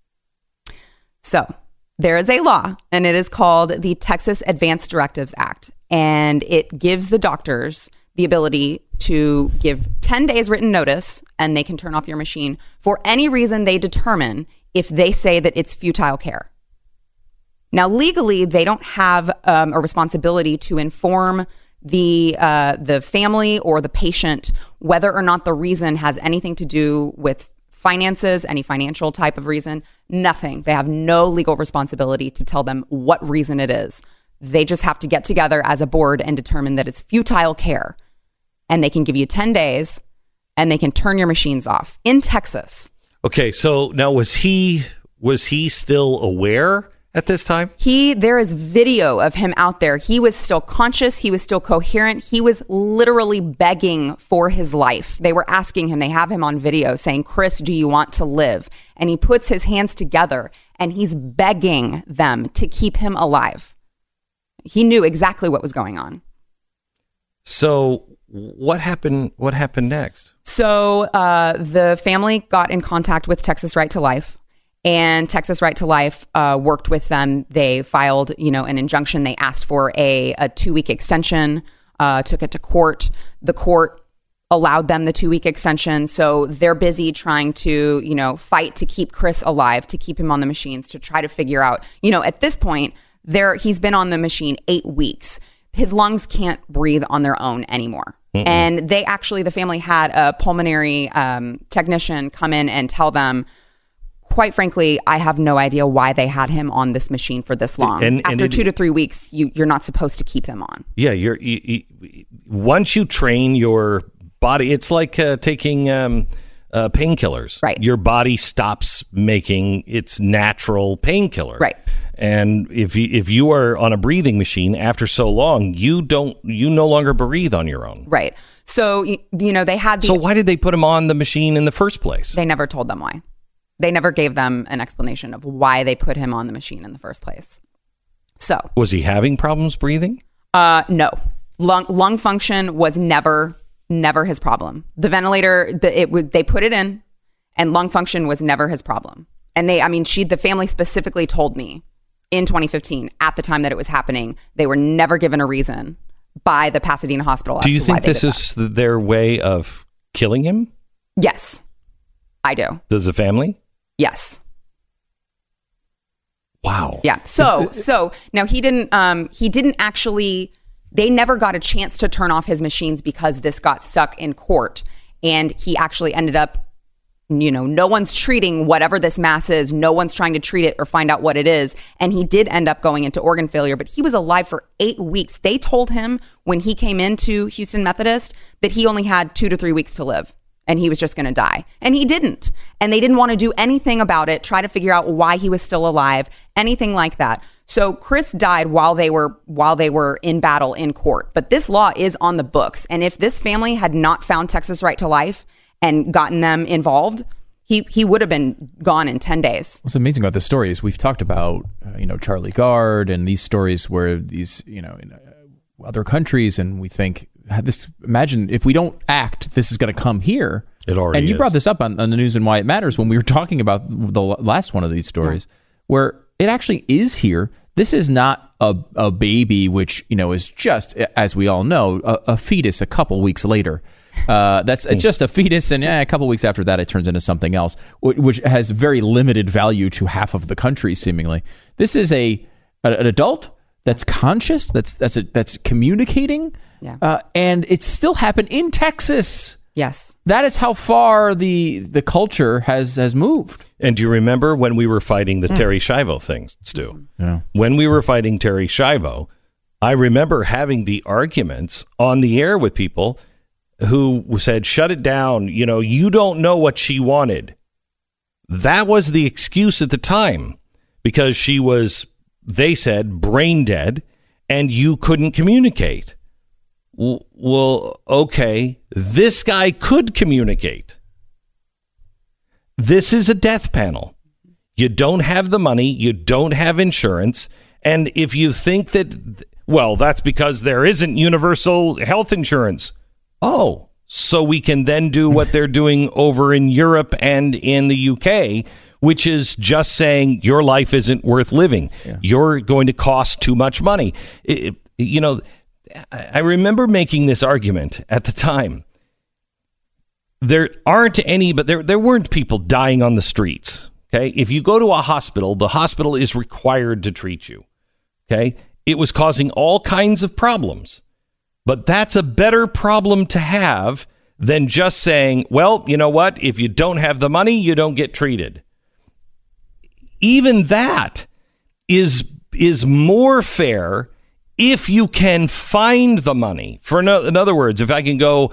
So there is a law, and it is called the Texas Advanced Directives Act. And it gives the doctors the ability to give 10 days written notice, and they can turn off your machine for any reason they determine if they say that it's futile care. Now, legally, they don't have a responsibility to inform the family or the patient whether or not the reason has anything to do with finances, any financial type of reason, nothing. They have no legal responsibility to tell them what reason it is. They just have to get together as a board and determine that it's futile care. And they can give you 10 days and they can turn your machines off in Texas. Okay, so now was he still aware at this time? There is video of him out there. He was still conscious. He was still coherent. He was literally begging for his life. They were asking him, they have him on video saying, Chris, do you want to live? And he puts his hands together and he's begging them to keep him alive. He knew exactly what was going on. So what happened next? So the family got in contact with Texas Right to Life. And Texas Right to Life worked with them. They filed, an injunction. They asked for a 2-week extension, took it to court. The court allowed them the 2-week extension. So they're busy trying to, fight to keep Chris alive, to keep him on the machines, to try to figure out, at this point, he's been on the machine 8 weeks. His lungs can't breathe on their own anymore. Mm-mm. And the family had a pulmonary technician come in and tell them, quite frankly, I have no idea why they had him on this machine for this long. After 2 to 3 weeks, you're not supposed to keep him on. Yeah, once you train your body, it's like taking painkillers. Right. Your body stops making its natural painkiller. Right. And if you are on a breathing machine after so long, you no longer breathe on your own. Right. So they had. So why did they put him on the machine in the first place? They never told them why. They never gave them an explanation of why they put him on the machine in the first place. So was he having problems breathing? No. Lung function was never his problem. The ventilator, they put it in, and lung function was never his problem. And the family specifically told me in 2015, at the time that it was happening, they were never given a reason by the Pasadena hospital. Do you think this is their way of killing him? Yes, I do. Does the family? Yes. Wow. Yeah. So now he didn't actually, they never got a chance to turn off his machines because this got stuck in court. And he actually ended up, no one's treating whatever this mass is. No one's trying to treat it or find out what it is. And he did end up going into organ failure, but he was alive for 8 weeks. They told him when he came into Houston Methodist that he only had 2 to 3 weeks to live. And he was just going to die. And he didn't. And they didn't want to do anything about it, try to figure out why he was still alive, anything like that. So Chris died while they were in battle in court. But this law is on the books. And if this family had not found Texas Right to Life and gotten them involved, He would have been gone in 10 days. What's amazing about this story is we've talked about, Charlie Gard and these stories where these, in other countries, and we think, imagine if we don't act, this is going to come here. It already And you is. brought this up on the news and Why It Matters when we were talking about the last one of these stories, where it actually is here. This is not a baby, which, is just, as we all know, a fetus a couple weeks later. It's just a fetus, and a couple weeks after that, it turns into something else, which has very limited value to half of the country, seemingly. This is an adult that's conscious, that's communicating, and it still happened in Texas. Yes. That is how far the culture has moved. And do you remember when we were fighting the Terry Schiavo thing, Stu? Yeah. When we were fighting Terry Schiavo, I remember having the arguments on the air with people who said, shut it down. You don't know what she wanted. That was the excuse at the time because she was, they said, brain dead and you couldn't communicate. Well, okay, this guy could communicate. This is a death panel. You don't have the money. You don't have insurance. And if you think that, that's because there isn't universal health insurance. Oh, so we can then do what they're doing over in Europe and in the UK, which is just saying your life isn't worth living. Yeah. You're going to cost too much money. I remember making this argument at the time. There aren't any, but there weren't people dying on the streets. Okay. If you go to a hospital, the hospital is required to treat you. Okay. It was causing all kinds of problems, but that's a better problem to have than just saying, well, you know what? If you don't have the money, you don't get treated. Even that is more fair if you can find the money. In other words, if I can go,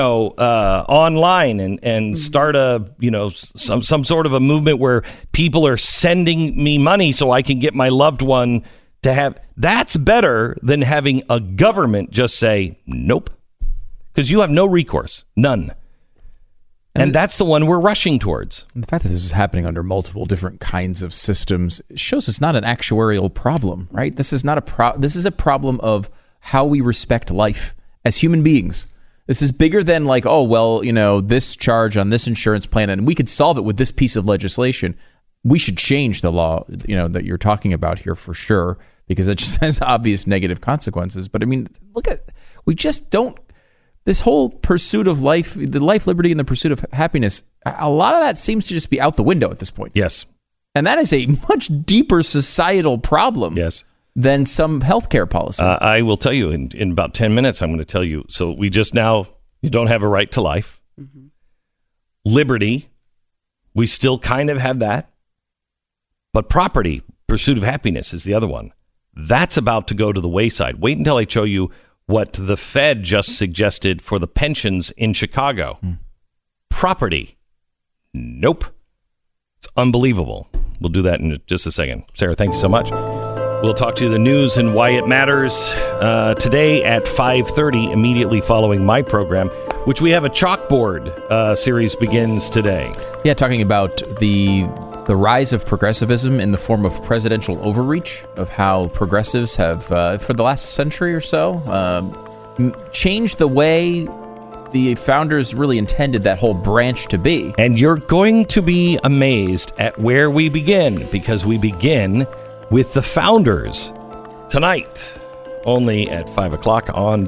online and start some sort of a movement where people are sending me money so I can get my loved one to have, that's better than having a government just say, nope, because you have no recourse, none. And that's the one we're rushing towards. The fact that this is happening under multiple different kinds of systems shows it's not an actuarial problem, right? This is not this is a problem of how we respect life as human beings. This is bigger than this charge on this insurance plan, and we could solve it with this piece of legislation. We should change the law, that you're talking about here for sure, because it just has obvious negative consequences. But I mean, we just don't. This whole pursuit of life, the life, liberty, and the pursuit of happiness, a lot of that seems to just be out the window at this point. Yes. And that is a much deeper societal problem than some healthcare policy. I will tell you in about 10 minutes, I'm going to tell you. So you don't have a right to life. Mm-hmm. Liberty, we still kind of have that. But property, pursuit of happiness is the other one. That's about to go to the wayside. Wait until I show you what the Fed just suggested for the pensions in Chicago. Property. Nope. It's unbelievable. We'll do that in just a second. Sarah, thank you so much. We'll talk to you the news and why it matters today at 5:30, immediately following my program, which we have a chalkboard series begins today. Yeah, talking about the rise of progressivism in the form of presidential overreach, of how progressives have, for the last century or so, changed the way the founders really intended that whole branch to be. And you're going to be amazed at where we begin, because we begin with the founders tonight, only at 5 o'clock on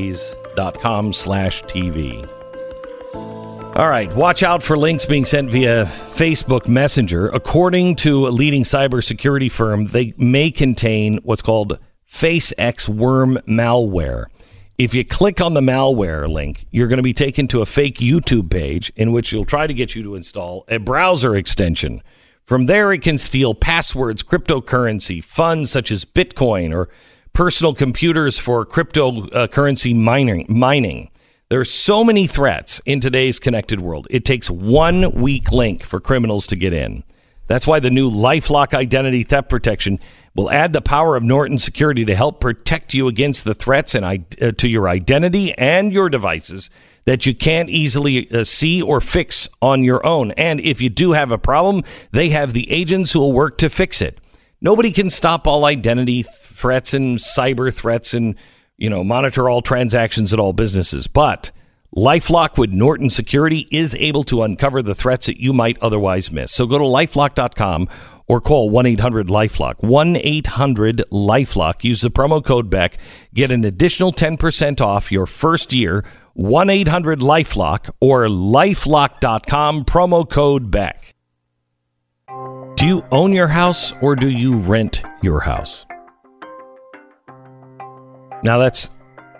theblaze.com/TV. All right, watch out for links being sent via Facebook Messenger. According to a leading cybersecurity firm, they may contain what's called FaceX worm malware. If you click on the malware link, you're going to be taken to a fake YouTube page in which it'll try to get you to install a browser extension. From there, it can steal passwords, cryptocurrency, funds such as Bitcoin, or personal computers for cryptocurrency mining. There are so many threats in today's connected world. It takes one weak link for criminals to get in. That's why the new LifeLock identity theft protection will add the power of Norton Security to help protect you against the threats and to your identity and your devices that you can't easily see or fix on your own. And if you do have a problem, they have the agents who will work to fix it. Nobody can stop all identity threats and cyber threats and, monitor all transactions at all businesses. But LifeLock with Norton Security is able to uncover the threats that you might otherwise miss. So go to LifeLock.com or call 1-800-LifeLock. 1-800-LifeLock. Use the promo code Beck. Get an additional 10% off your first year. 1-800-LifeLock or LifeLock.com. Promo code Beck. Do you own your house or do you rent your house? Now that's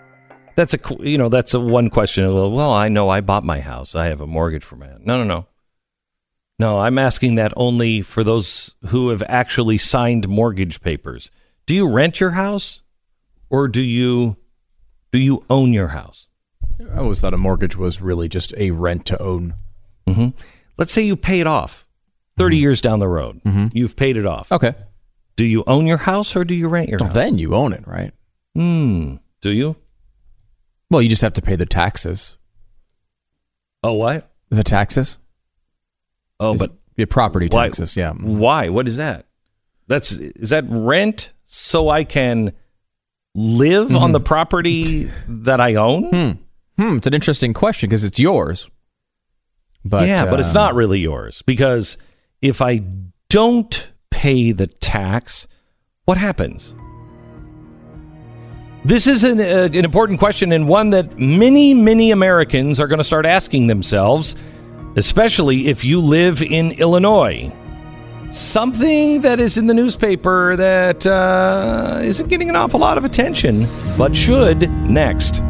a one question. Well, I know I bought my house. I have a mortgage for it. No. No, I'm asking that only for those who have actually signed mortgage papers. Do you rent your house or do you own your house? I always thought a mortgage was really just a rent to own. Mm-hmm. Let's say you pay it off 30 years down the road. Mm-hmm. You've paid it off. Okay. Do you own your house or do you rent your house? Then you own it, right? Do you? Well, you just have to pay the taxes. Oh, what? The taxes? Oh, but your property taxes, yeah. Why? What is that? Is that rent so I can live on the property that I own? It's an interesting question because it's yours. But but it's not really yours because if I don't pay the tax, what happens? This is an important question and one that many, many Americans are going to start asking themselves, especially if you live in Illinois. Something that is in the newspaper that isn't getting an awful lot of attention, but should next.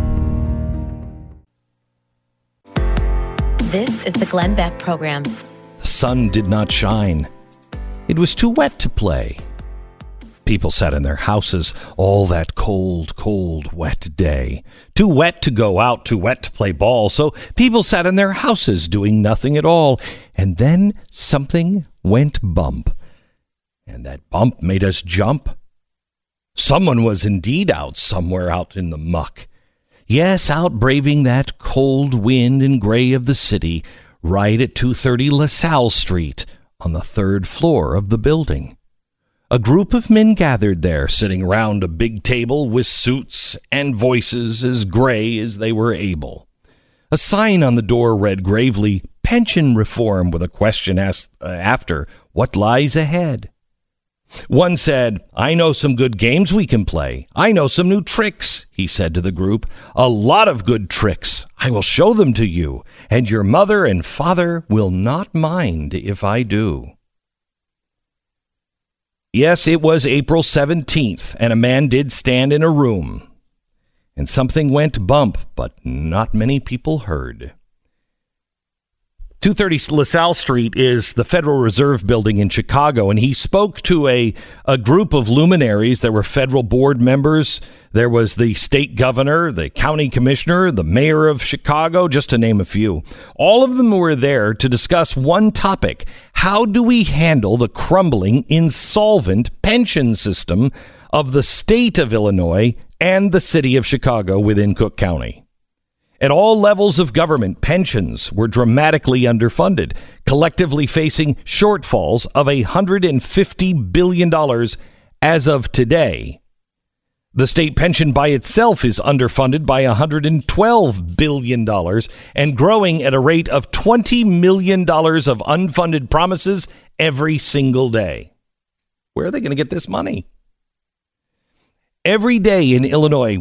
This is the Glenn Beck Program. The sun did not shine. It was too wet to play. People sat in their houses all that cold, cold, wet day. Too wet to go out, too wet to play ball. So people sat in their houses doing nothing at all. And then something went bump. And that bump made us jump. Someone was indeed out somewhere out in the muck. Yes, out braving that cold wind and gray of the city, right at 230 LaSalle Street on the 3rd floor of the building. A group of men gathered there, sitting round a big table with suits and voices as gray as they were able. A sign on the door read gravely, "Pension Reform," with a question asked after, "What lies ahead?" One said, "I know some good games we can play. I know some new tricks," he said to the group. "A lot of good tricks. I will show them to you, and your mother and father will not mind if I do." Yes, it was April 17th, and a man did stand in a room. And something went bump, but not many people heard. 230 LaSalle Street is the Federal Reserve Building in Chicago, and he spoke to a group of luminaries. There were federal board members. There was the state governor, the county commissioner, the mayor of Chicago, just to name a few. All of them were there to discuss one topic. How do we handle the crumbling, insolvent pension system of the state of Illinois and the city of Chicago within Cook County? At all levels of government, pensions were dramatically underfunded, collectively facing shortfalls of $150 billion as of today. The state pension by itself is underfunded by $112 billion and growing at a rate of $20 million of unfunded promises every single day. Where are they going to get this money? Every day in Illinois,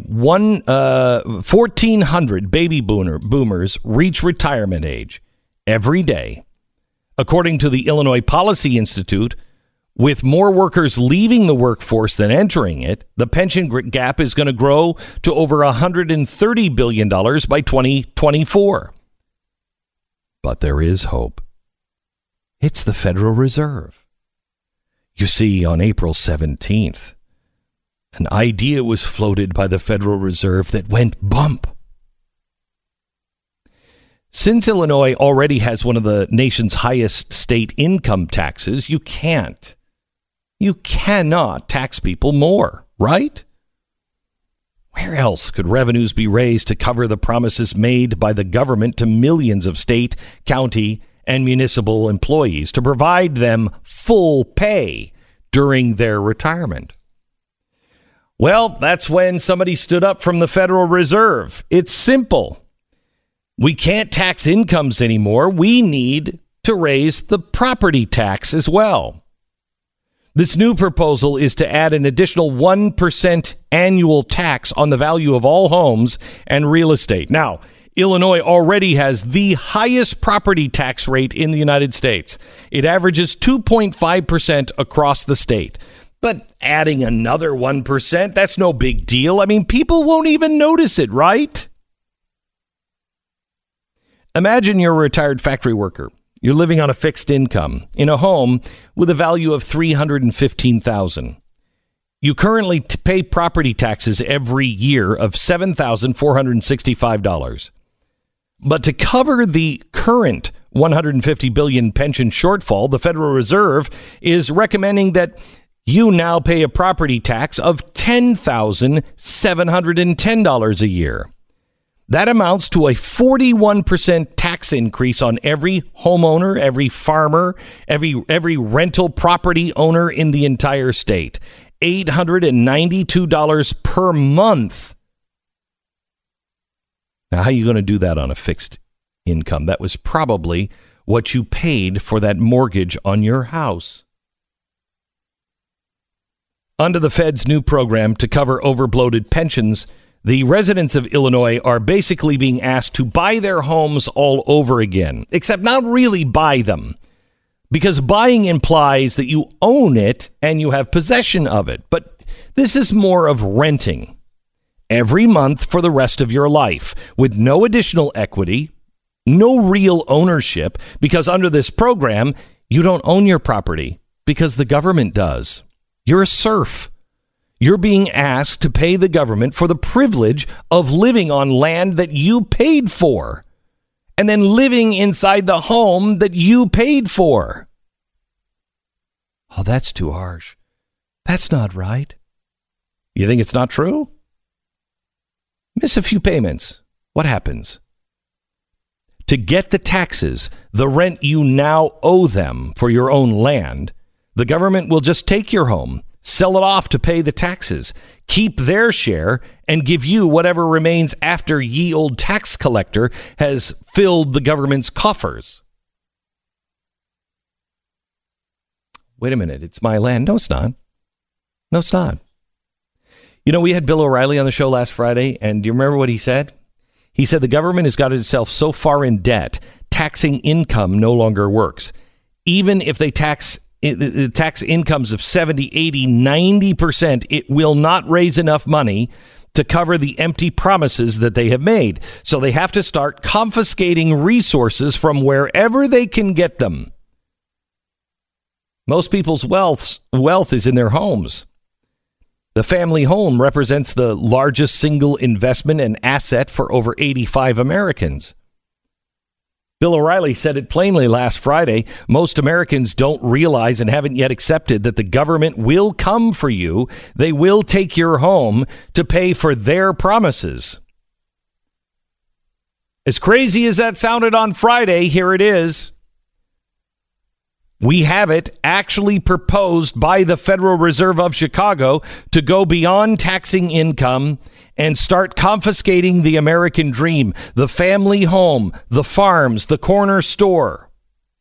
1,400 baby boomers reach retirement age. Every day. According to the Illinois Policy Institute, with more workers leaving the workforce than entering it, the pension gap is going to grow to over $130 billion by 2024. But there is hope. It's the Federal Reserve. You see, on April 17th, an idea was floated by the Federal Reserve that went bump. Since Illinois already has one of the nation's highest state income taxes, you cannot tax people more, right? Where else could revenues be raised to cover the promises made by the government to millions of state, county, and municipal employees to provide them full pay during their retirement? Well, that's when somebody stood up from the Federal Reserve. It's simple. We can't tax incomes anymore. We need to raise the property tax as well. This new proposal is to add an additional 1% annual tax on the value of all homes and real estate. Now, Illinois already has the highest property tax rate in the United States. It averages 2.5% across the state. But adding another 1%, that's no big deal. I mean, people won't even notice it, right? Imagine you're a retired factory worker. You're living on a fixed income in a home with a value of $315,000. You currently pay property taxes every year of $7,465. But to cover the current $150 billion pension shortfall, the Federal Reserve is recommending that you now pay a property tax of $10,710 a year. That amounts to a 41% tax increase on every homeowner, every farmer, every rental property owner in the entire state. $892 per month. Now, how are you going to do that on a fixed income? That was probably what you paid for that mortgage on your house. Under the Fed's new program to cover overbloated pensions, the residents of Illinois are basically being asked to buy their homes all over again, except not really buy them, because buying implies that you own it and you have possession of it. But this is more of renting every month for the rest of your life with no additional equity, no real ownership, because under this program, you don't own your property because the government does. You're a serf. You're being asked to pay the government for the privilege of living on land that you paid for and then living inside the home that you paid for. Oh, that's too harsh. That's not right. You think it's not true? Miss a few payments. What happens? To get the taxes, the rent you now owe them for your own land, the government will just take your home, sell it off to pay the taxes, keep their share, and give you whatever remains after ye old tax collector has filled the government's coffers. Wait a minute, it's my land. No, it's not. No, it's not. You know, we had Bill O'Reilly on the show last Friday, and do you remember what he said? He said the government has got itself so far in debt, taxing income no longer works. Even if they tax incomes of 70, 80, 90%, it will not raise enough money to cover the empty promises that they have made. So they have to start confiscating resources from wherever they can get them. Most people's wealth is in their homes. The family home represents the largest single investment and asset for over 85 Americans. Bill O'Reilly said it plainly last Friday. Most Americans don't realize and haven't yet accepted that the government will come for you. They will take your home to pay for their promises. As crazy as that sounded on Friday, here it is. We have it actually proposed by the Federal Reserve of Chicago to go beyond taxing income and start confiscating the American dream, the family home, the farms, the corner store.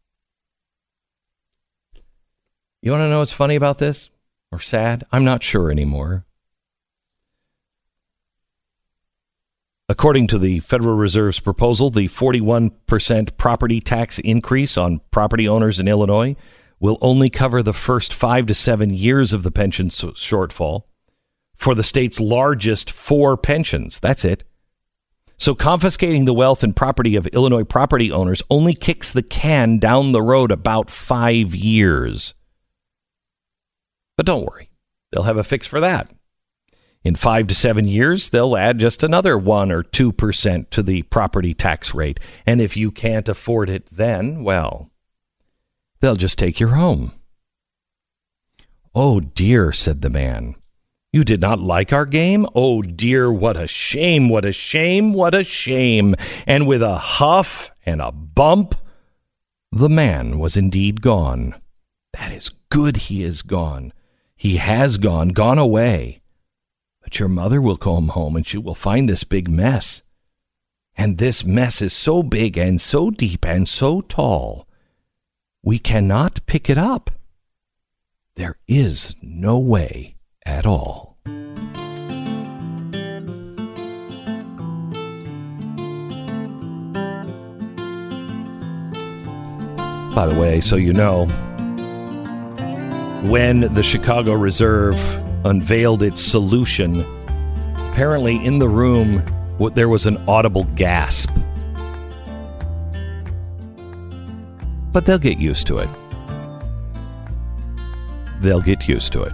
You want to know what's funny about this? Or sad? I'm not sure anymore. According to the Federal Reserve's proposal, the 41% property tax increase on property owners in Illinois will only cover the first 5 to 7 years of the pension shortfall for the state's largest 4 pensions. That's it. So confiscating the wealth and property of Illinois property owners only kicks the can down the road about 5 years. But don't worry, they'll have a fix for that. In 5 to 7 years, they'll add just another 1 or 2% to the property tax rate. And if you can't afford it then, well, they'll just take your home. Oh dear, said the man. You did not like our game? Oh dear, what a shame, what a shame, what a shame. And with a huff and a bump, the man was indeed gone. That is good, he is gone. He has gone away. But your mother will come home and she will find this big mess. And this mess is so big and so deep and so tall, we cannot pick it up. There is no way at all. By the way, so you know, when the Chicago Reserve unveiled its solution, apparently in the room there was an audible gasp. But they'll get used to it. They'll get used to it.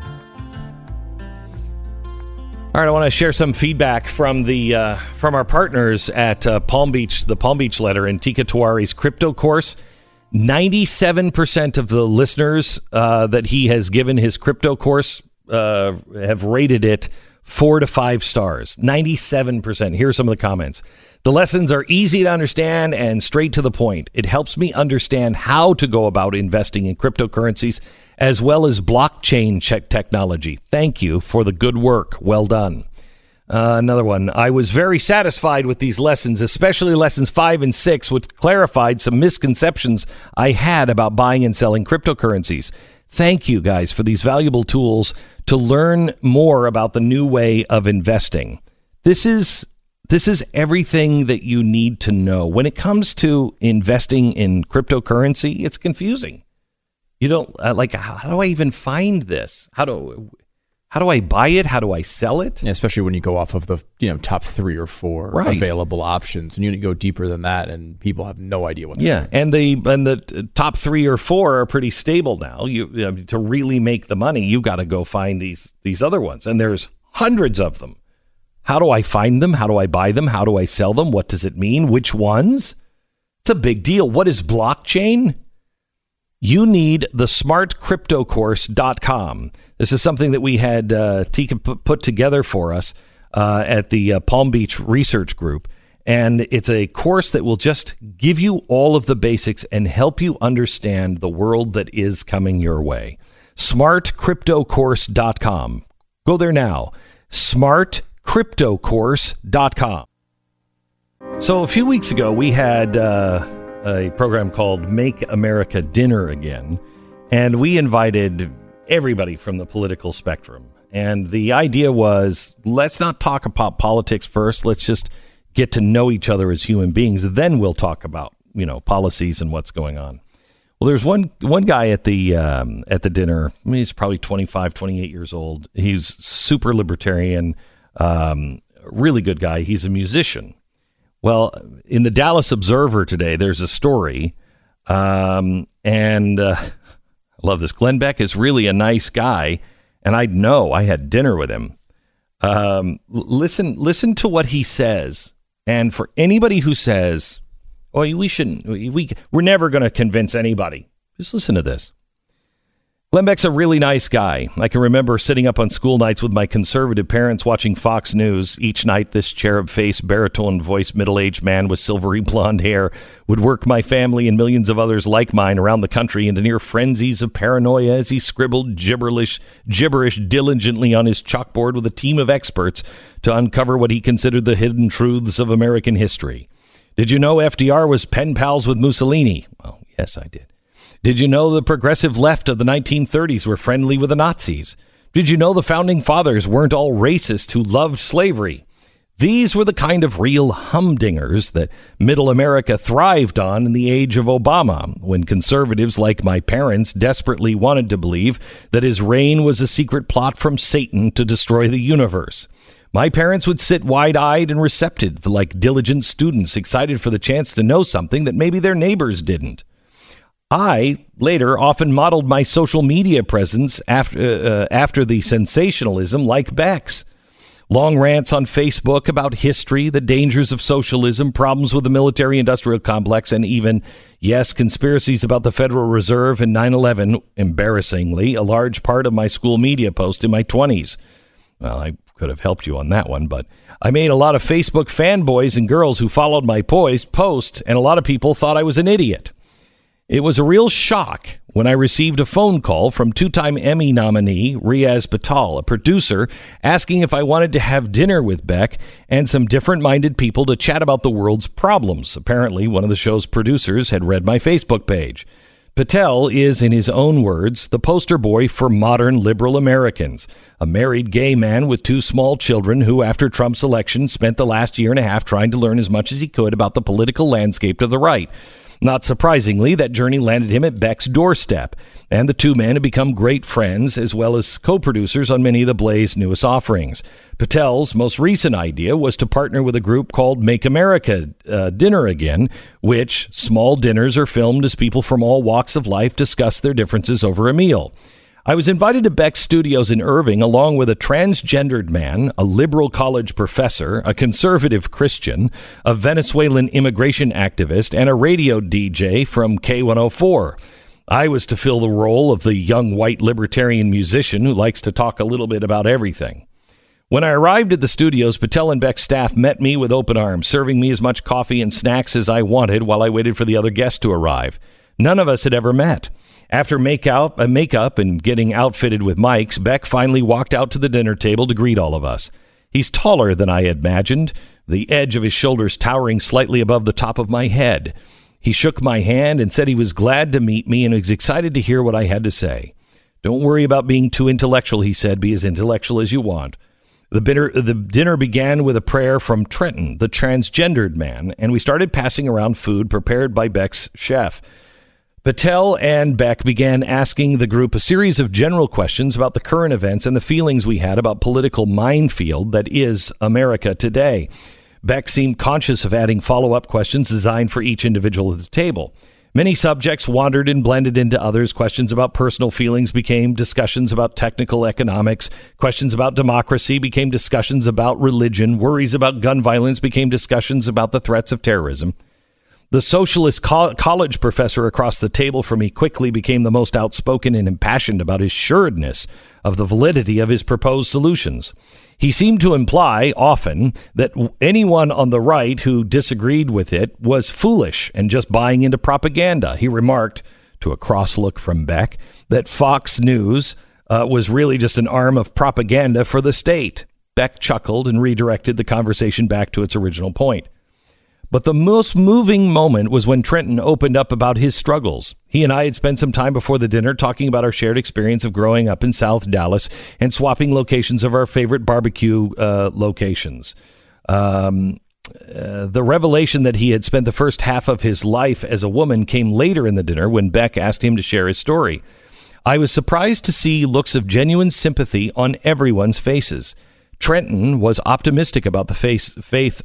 All right, I want to share some feedback from our partners at Palm Beach, the Palm Beach Letter, and Tika Tawari's crypto course. 97% of the listeners that he has given his crypto course have rated it 4 to 5 stars. 97%. Here are some of the comments. The lessons are easy to understand and straight to the point. It helps me understand how to go about investing in cryptocurrencies as well as blockchain technology. Thank you for the good work. Well done. Another one. I was very satisfied with these lessons, especially lessons 5 and 6, which clarified some misconceptions I had about buying and selling cryptocurrencies. Thank you guys for these valuable tools to learn more about the new way of investing. This is everything that you need to know. When it comes to investing in cryptocurrency, it's confusing. You don't how do I even find this? How do I buy it? How do I sell it? Yeah, especially when you go off of the top 3 or 4 available options, and you need to go deeper than that, and people have no idea what they're doing. And the top 3 or 4 are pretty stable now. To really make the money, you got to go find these other ones, and there's hundreds of them. How do I find them? How do I buy them? How do I sell them? What does it mean? Which ones? It's a big deal. What is blockchain? You need the smartcryptocourse.com. This is something that we had Tika put together for us at the Palm Beach Research Group. And it's a course that will just give you all of the basics and help you understand the world that is coming your way. Smartcryptocourse.com. Go there now. Smartcryptocourse.com. So a few weeks ago, we had a program called Make America Dinner Again, and we invited everybody from the political spectrum. And the idea was, let's not talk about politics first. Let's just get to know each other as human beings. Then we'll talk about, policies and what's going on. Well, there's one guy at the dinner. I mean, he's probably 25, 28 years old. He's super libertarian, really good guy. He's a musician. Well, in the Dallas Observer today, there's a story, and I love this. Glenn Beck is really a nice guy, and I had dinner with him. Listen to what he says, and for anybody who says, "Oh, we're never going to convince anybody," just listen to this. Glenn Beck's a really nice guy. I can remember sitting up on school nights with my conservative parents watching Fox News. Each night, this cherub-faced, baritone-voiced, middle-aged man with silvery blonde hair would work my family and millions of others like mine around the country into near frenzies of paranoia as he scribbled gibberish diligently on his chalkboard with a team of experts to uncover what he considered the hidden truths of American history. Did you know FDR was pen pals with Mussolini? Well, yes, I did. Did you know the progressive left of the 1930s were friendly with the Nazis? Did you know the founding fathers weren't all racist who loved slavery? These were the kind of real humdingers that middle America thrived on in the age of Obama, when conservatives like my parents desperately wanted to believe that his reign was a secret plot from Satan to destroy the universe. My parents would sit wide-eyed and receptive like diligent students excited for the chance to know something that maybe their neighbors didn't. I, later, often modeled my social media presence after the sensationalism like Beck's. Long rants on Facebook about history, the dangers of socialism, problems with the military-industrial complex, and even, yes, conspiracies about the Federal Reserve and 9/11, embarrassingly, a large part of my school media post in my 20s. Well, I could have helped you on that one, but I made a lot of Facebook fanboys and girls who followed my posts, and a lot of people thought I was an idiot. It was a real shock when I received a phone call from two-time Emmy nominee Riaz Batal, a producer, asking if I wanted to have dinner with Beck and some different-minded people to chat about the world's problems. Apparently, one of the show's producers had read my Facebook page. Patel is, in his own words, the poster boy for modern liberal Americans, a married gay man with 2 small children who, after Trump's election, spent the last year and a half trying to learn as much as he could about the political landscape to the right. Not surprisingly, that journey landed him at Beck's doorstep, and the two men have become great friends as well as co-producers on many of the Blaze newest offerings. Patel's most recent idea was to partner with a group called Make America Dinner Again, which small dinners are filmed as people from all walks of life discuss their differences over a meal. I was invited to Beck's studios in Irving along with a transgendered man, a liberal college professor, a conservative Christian, a Venezuelan immigration activist, and a radio DJ from K104. I was to fill the role of the young white libertarian musician who likes to talk a little bit about everything. When I arrived at the studios, Patel and Beck's staff met me with open arms, serving me as much coffee and snacks as I wanted while I waited for the other guests to arrive. None of us had ever met. After makeup and getting outfitted with mics, Beck finally walked out to the dinner table to greet all of us. He's taller than I had imagined, the edge of his shoulders towering slightly above the top of my head. He shook my hand and said he was glad to meet me and was excited to hear what I had to say. Don't worry about being too intellectual, he said. Be as intellectual as you want. The dinner began with a prayer from Trenton, the transgendered man, and we started passing around food prepared by Beck's chef. Patel and Beck began asking the group a series of general questions about the current events and the feelings we had about political minefield that is America today. Beck seemed conscious of adding follow-up questions designed for each individual at the table. Many subjects wandered and blended into others. Questions about personal feelings became discussions about technical economics. Questions about democracy became discussions about religion. Worries about gun violence became discussions about the threats of terrorism. The socialist college professor across the table from me quickly became the most outspoken and impassioned about his sureness of the validity of his proposed solutions. He seemed to imply often that anyone on the right who disagreed with it was foolish and just buying into propaganda. He remarked, to a cross look from Beck, that Fox News was really just an arm of propaganda for the state. Beck chuckled and redirected the conversation back to its original point. But the most moving moment was when Trenton opened up about his struggles. He and I had spent some time before the dinner talking about our shared experience of growing up in South Dallas and swapping locations of our favorite barbecue locations. The revelation that he had spent the first half of his life as a woman came later in the dinner when Beck asked him to share his story. I was surprised to see looks of genuine sympathy on everyone's faces. Trenton was optimistic about the fate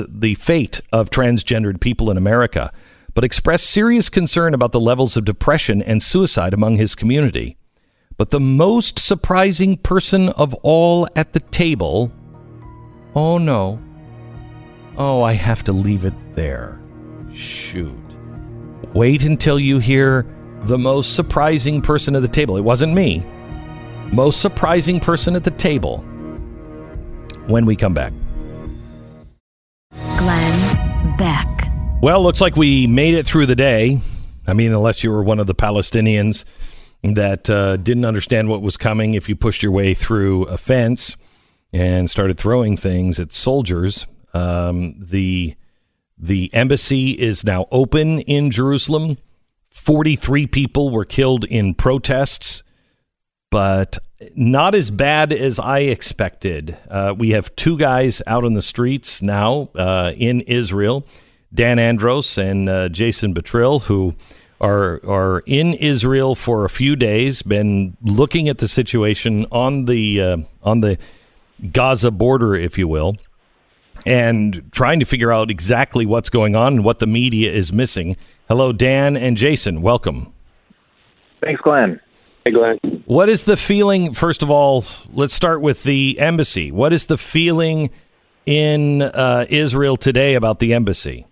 of transgendered people in America, but expressed serious concern about the levels of depression and suicide among his community. But the most surprising person of all at the table... Oh, no. Oh, I have to leave it there. Shoot. Wait until you hear the most surprising person at the table. It wasn't me. Most surprising person at the table. When we come back. Glenn Beck. Well, looks like we made it through the day. I mean, unless you were one of the Palestinians that didn't understand what was coming if you pushed your way through a fence and started throwing things at soldiers. The embassy is now open in Jerusalem. 43 people were killed in protests, but not as bad as I expected. We have 2 guys out on the streets now in Israel, Dan Andros and Jason Betrill, who are in Israel for a few days, been looking at the situation on the Gaza border, if you will, and trying to figure out exactly what's going on and what the media is missing. Hello, Dan and Jason. Welcome. Thanks, Glenn. Hey, Glenn. What is the feeling, first of all, let's start with the embassy. What is the feeling in Israel today about the embassy?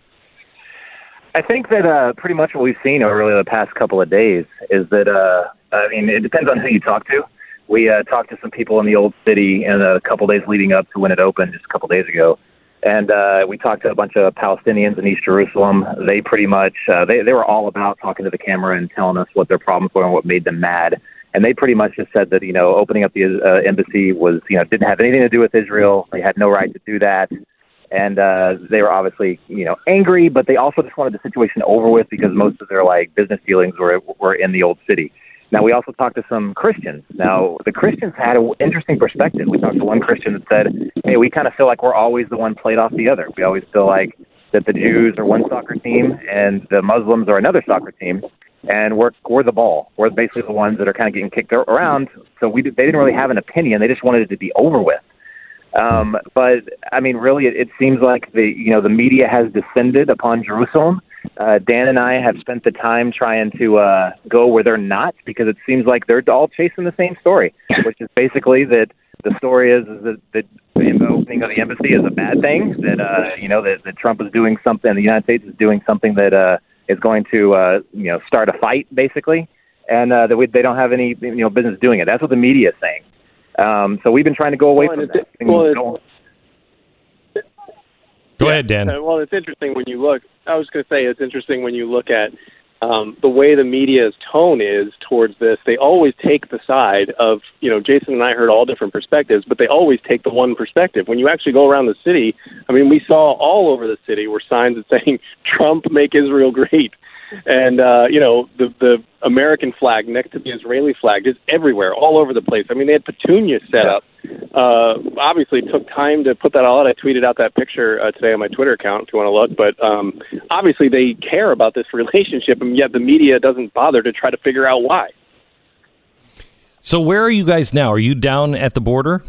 I think that pretty much what we've seen over really the past couple of days is that, I mean, it depends on who you talk to, we talked to some people in the old city in a couple days leading up to when it opened just a couple days ago. And we talked to a bunch of Palestinians in East Jerusalem. They pretty much, they were all about talking to the camera and telling us what their problems were and what made them mad. And they pretty much just said that, opening up the embassy was, didn't have anything to do with Israel. They had no right to do that. And they were obviously, angry, but they also just wanted the situation over with because most of their business dealings were in the old city. Now, we also talked to some Christians. Now, the Christians had an interesting perspective. We talked to one Christian that said, hey, we kind of feel like we're always the one played off the other. We always feel like that the Jews are one soccer team and the Muslims are another soccer team, and we're the ball. We're basically the ones that are kind of getting kicked around. So they didn't really have an opinion. They just wanted it to be over with. But, I mean, really, it seems like the media has descended upon Jerusalem. Dan and I have spent the time trying to go where they're not, because it seems like they're all chasing the same story, which is basically that the story is that the opening of the embassy is a bad thing, that Trump is doing something, the United States is doing something that is going to start a fight, basically, and that they don't have any business doing it. That's what the media is saying. So we've been trying to go away from that. Go ahead, Dan. Well, it's interesting when you look. I was going to say it's interesting when you look at the way the media's tone is towards this. They always take the side of, Jason and I heard all different perspectives, but they always take the one perspective. When you actually go around the city, I mean, we saw all over the city were signs that saying, Trump, make Israel great. And, the American flag next to the Israeli flag is everywhere, all over the place. I mean, they had petunias set up. Obviously, it took time to put that all out. I tweeted out that picture today on my Twitter account if you want to look. But obviously, they care about this relationship, and yet the media doesn't bother to try to figure out why. So where are you guys now? Are you down at the border?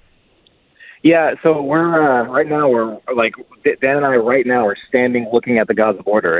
Yeah, so we're right now. We're Dan and I right now are standing looking at the Gaza border.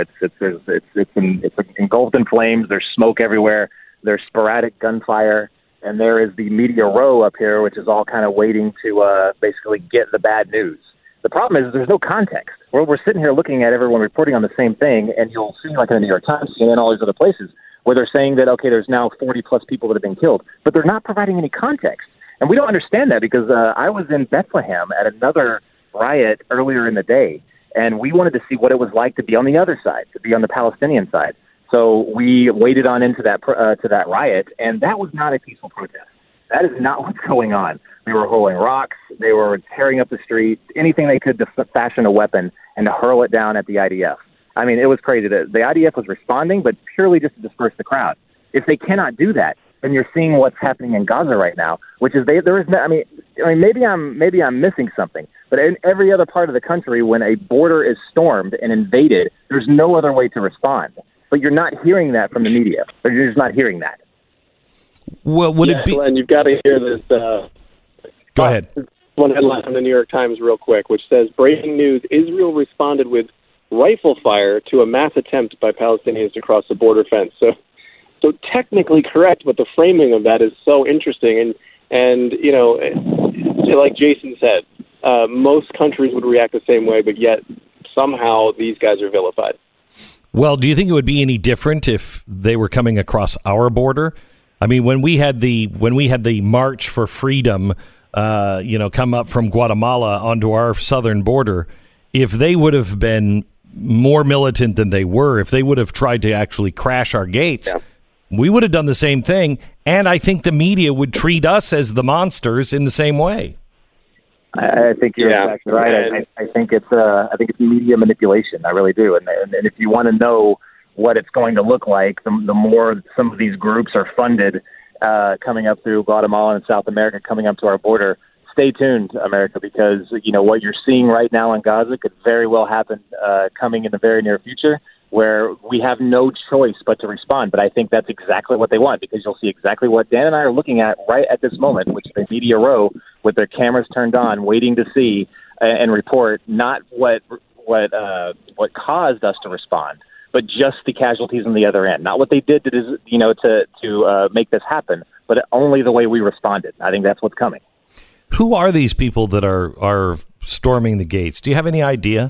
It's engulfed in flames. There's smoke everywhere. There's sporadic gunfire, and there is the media row up here, which is all kind of waiting to basically get the bad news. The problem is there's no context. We're sitting here looking at everyone reporting on the same thing, and you'll see in the New York Times and all these other places where they're saying that there's now 40 plus people that have been killed, but they're not providing any context. And we don't understand that because I was in Bethlehem at another riot earlier in the day, and we wanted to see what it was like to be on the other side, to be on the Palestinian side. So we waded on into that to that riot, and that was not a peaceful protest. That is not what's going on. They were hurling rocks. They were tearing up the street, anything they could to fashion a weapon and to hurl it down at the IDF. I mean, it was crazy. The IDF was responding, but purely just to disperse the crowd. If they cannot do that, and you're seeing what's happening in Gaza right now, which is there is no, I mean maybe I'm missing something, but in every other part of the country, when a border is stormed and invaded, there's no other way to respond. But you're not hearing that from the media. Or you're just not hearing that. Well, would it be? Glenn, you've got to hear this. Go ahead. One headline from the New York Times, real quick, which says, "Breaking news: Israel responded with rifle fire to a mass attempt by Palestinians to cross the border fence." So technically correct, but the framing of that is so interesting. And like Jason said, most countries would react the same way, but yet somehow these guys are vilified. Well, do you think it would be any different if they were coming across our border? I mean, when we had the March for Freedom, come up from Guatemala onto our southern border, if they would have been more militant than they were, if they would have tried to actually crash our gates, we would have done the same thing, and I think the media would treat us as the monsters in the same way. I think you're exactly right. I think it's media manipulation. I really do. And if you want to know what it's going to look like, the more some of these groups are funded coming up through Guatemala and South America, coming up to our border, stay tuned, America, because what you're seeing right now in Gaza could very well happen coming in the very near future, where we have no choice but to respond. But I think that's exactly what they want, because you'll see exactly what Dan and I are looking at right at this moment, which is the media row with their cameras turned on, waiting to see and report not what caused us to respond, but just the casualties on the other end. Not what they did to make this happen, but only the way we responded. I think that's what's coming. Who are these people that are storming the gates? Do you have any idea?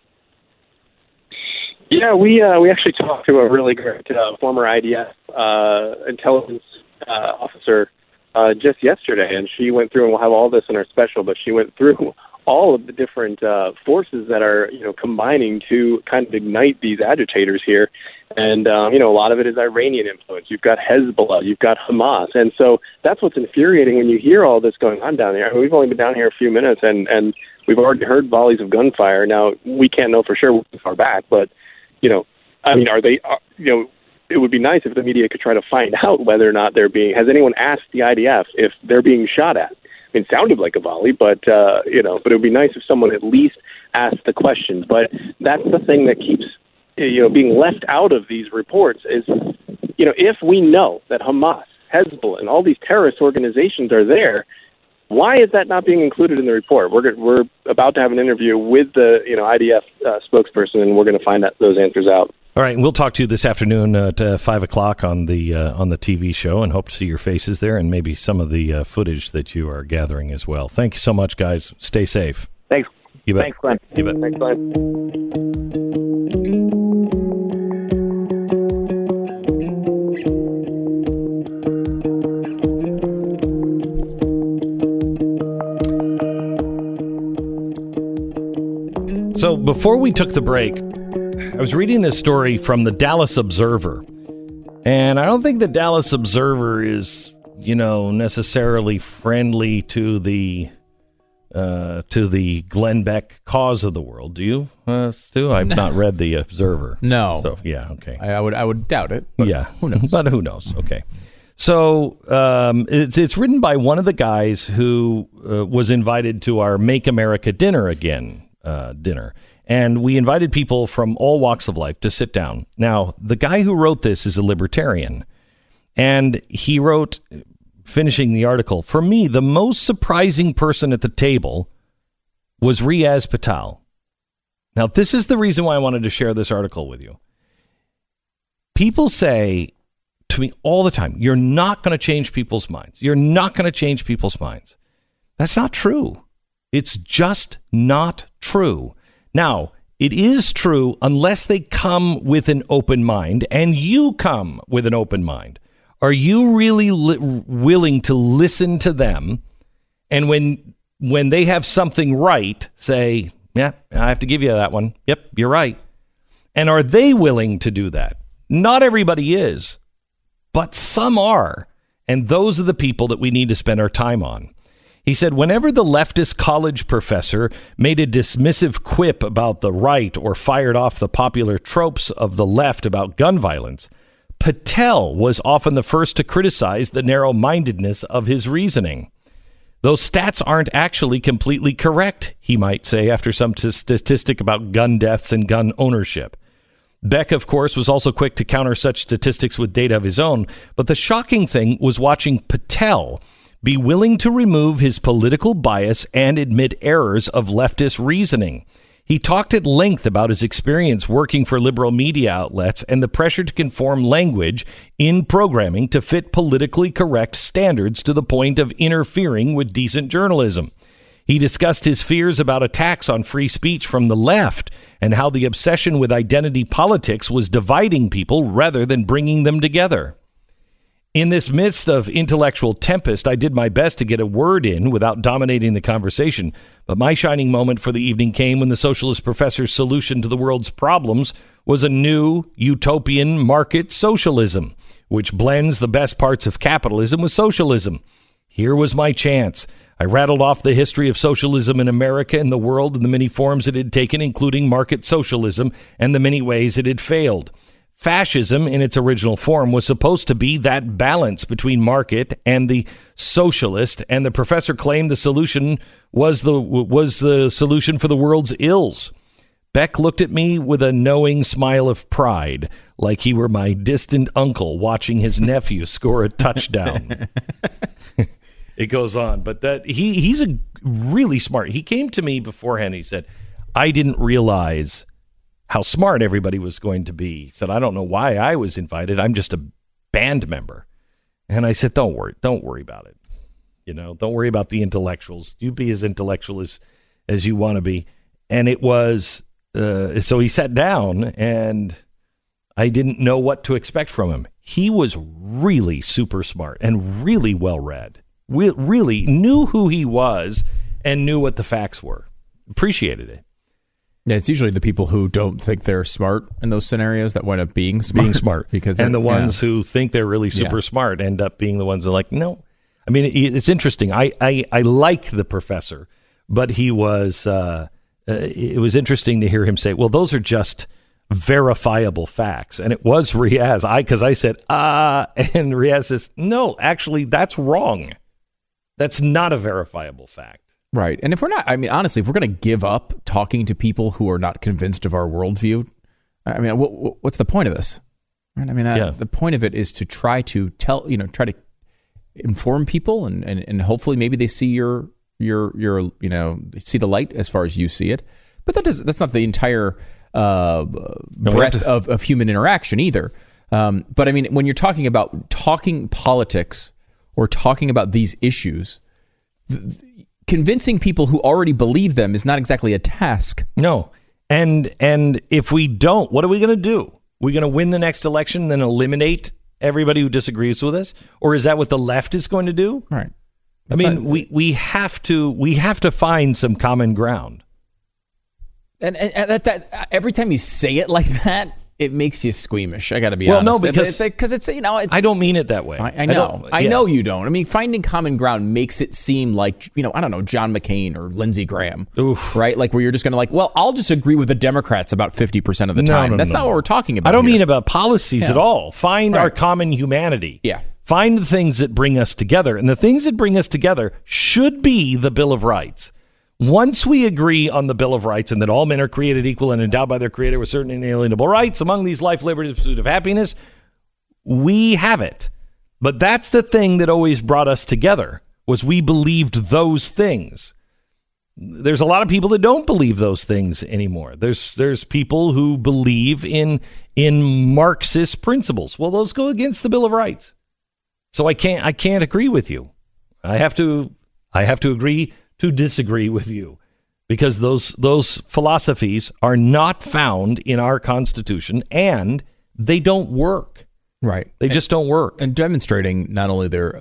Yeah, we actually talked to a really great former IDF intelligence officer just yesterday, and she went through, and we'll have all this in our special, but she went through all of the different forces that are, combining to kind of ignite these agitators here. And, a lot of it is Iranian influence. You've got Hezbollah, you've got Hamas. And so that's what's infuriating when you hear all this going on down there. I mean, we've only been down here a few minutes, and we've already heard volleys of gunfire. Now, we can't know for sure how far back, but, are they, it would be nice if the media could try to find out whether or not has anyone asked the IDF if they're being shot at? I mean, it sounded like a volley, but it would be nice if someone at least asked the questions. But that's the thing that keeps, being left out of these reports is, if we know that Hamas, Hezbollah, and all these terrorist organizations are there, why is that not being included in the report? We're about to have an interview with the IDF spokesperson, and we're going to find those answers out. All right, we'll talk to you this afternoon at 5 o'clock on the TV show, and hope to see your faces there and maybe some of the footage that you are gathering as well. Thank you so much, guys. Stay safe. Thanks. You bet. Thanks, Glenn. You bet. Thanks, Glenn. So before we took the break, I was reading this story from the Dallas Observer, and I don't think the Dallas Observer is, necessarily friendly to the Glenn Beck cause of the world. Do you, Stu? I've not read the Observer. No. So yeah, okay. I would doubt it. But yeah, who knows? But who knows? Okay. So it's written by one of the guys who was invited to our Make America Dinner Again dinner. And we invited people from all walks of life to sit down. Now, the guy who wrote this is a libertarian. And he wrote, finishing the article, for me, the most surprising person at the table was Riaz Patel. Now, this is the reason why I wanted to share this article with you. People say to me all the time, you're not going to change people's minds. You're not going to change people's minds. That's not true. It's just not true. Now, it is true unless they come with an open mind, and you come with an open mind. Are you really willing to listen to them? And when they have something right, say, yeah, I have to give you that one. Yep, you're right. And are they willing to do that? Not everybody is, but some are. And those are the people that we need to spend our time on. He said, whenever the leftist college professor made a dismissive quip about the right or fired off the popular tropes of the left about gun violence, Patel was often the first to criticize the narrow-mindedness of his reasoning. Those stats aren't actually completely correct, he might say, after some statistic about gun deaths and gun ownership. Beck, of course, was also quick to counter such statistics with data of his own, but the shocking thing was watching Patel be willing to remove his political bias and admit errors of leftist reasoning. He talked at length about his experience working for liberal media outlets and the pressure to conform language in programming to fit politically correct standards to the point of interfering with decent journalism. He discussed his fears about attacks on free speech from the left and how the obsession with identity politics was dividing people rather than bringing them together. In this midst of intellectual tempest, I did my best to get a word in without dominating the conversation. But my shining moment for the evening came when the socialist professor's solution to the world's problems was a new utopian market socialism, which blends the best parts of capitalism with socialism. Here was my chance. I rattled off the history of socialism in America and the world and the many forms it had taken, including market socialism, and the many ways it had failed. Fascism, in its original form, was supposed to be that balance between market and the socialist, and the professor claimed the solution was the solution for the world's ills. Beck looked at me with a knowing smile of pride, like he were my distant uncle watching his nephew score a touchdown. It goes on, but that he's a really smart. He came to me beforehand. He said, I didn't realize how smart everybody was going to be. He said, I don't know why I was invited. I'm just a band member. And I said, don't worry about it. Don't worry about the intellectuals. You be as intellectual as you want to be. And it was, so he sat down and I didn't know what to expect from him. He was really super smart and really well read. really knew who he was and knew what the facts were. Appreciated it. Yeah, it's usually the people who don't think they're smart in those scenarios that wind up being smart. And the ones who think they're really super smart end up being the ones that are like, no. I mean, it's interesting. I like the professor, but he was. It was interesting to hear him say, "Well, those are just verifiable facts," and it was Riaz. Because I said, and Riaz says, "No, actually, that's wrong. That's not a verifiable fact." Right. And if we're not, I mean, honestly, if we're going to give up talking to people who are not convinced of our worldview, I mean, what's the point of this? Right? I mean, the point of it is to try to try to inform people and hopefully maybe they see your see the light as far as you see it. But that's not the entire breadth of human interaction either. But I mean, when you're talking politics or talking about these issues, convincing people who already believe them is not exactly a task. No. And if we don't, what are we going to do? We're going to win the next election and then eliminate everybody who disagrees with us? Or is that what the left is going to do? Right. I mean, we have to find some common ground. And that every time you say it like that, it makes you squeamish. I got to be honest. Well, no, because it's I don't mean it that way. I know. I know you don't. I mean, finding common ground makes it seem like, I don't know, John McCain or Lindsey Graham. Oof. Right? Like where you're just going to I'll just agree with the Democrats about 50% of the time. No, That's not what we're talking about. I don't here. mean about policies at all. Find our common humanity. Yeah. Find the things that bring us together. And the things that bring us together should be the Bill of Rights. Once we agree on the Bill of Rights and that all men are created equal and endowed by their Creator with certain inalienable rights, among these life, liberty, and pursuit of happiness, we have it. But that's the thing that always brought us together, was we believed those things. There's a lot of people that don't believe those things anymore. There's people who believe in Marxist principles. Well, those go against the Bill of Rights. So I can't agree with you. I have to agree to disagree with you, because those philosophies are not found in our Constitution and they don't work. Right. They just don't work. And demonstrating not only their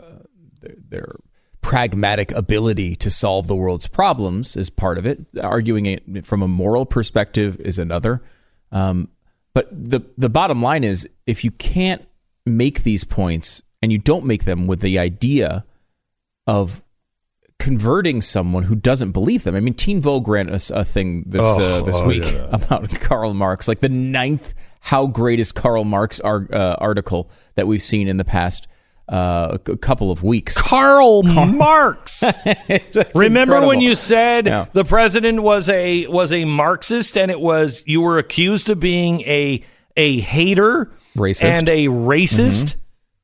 pragmatic ability to solve the world's problems is part of it. Arguing it from a moral perspective is another. But the bottom line is, if you can't make these points and you don't make them with the idea of converting someone who doesn't believe them. I mean, Teen Vogue ran a thing this week about Karl Marx, like the 9th "How Great is Karl Marx" article that we've seen in the past a couple of weeks. Karl Marx. It's Remember incredible. when you said the president was a Marxist, and you were accused of being a hater, racist, and a racist?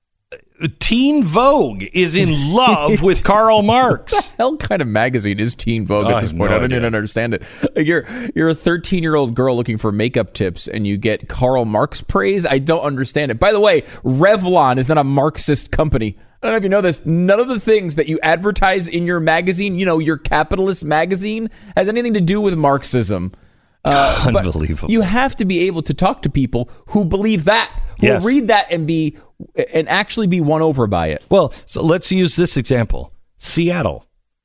Teen Vogue is in love with Karl Marx. What the hell kind of magazine is Teen Vogue at this point? I don't even understand it. Like you're a 13-year-old girl looking for makeup tips and you get Karl Marx praise? I don't understand it. By the way, Revlon is not a Marxist company. I don't know if you know this. None of the things that you advertise in your magazine, your capitalist magazine, has anything to do with Marxism. Unbelievable. But you have to be able to talk to people who believe that, who will read that and actually be won over by it. Well, so let's use this example. Seattle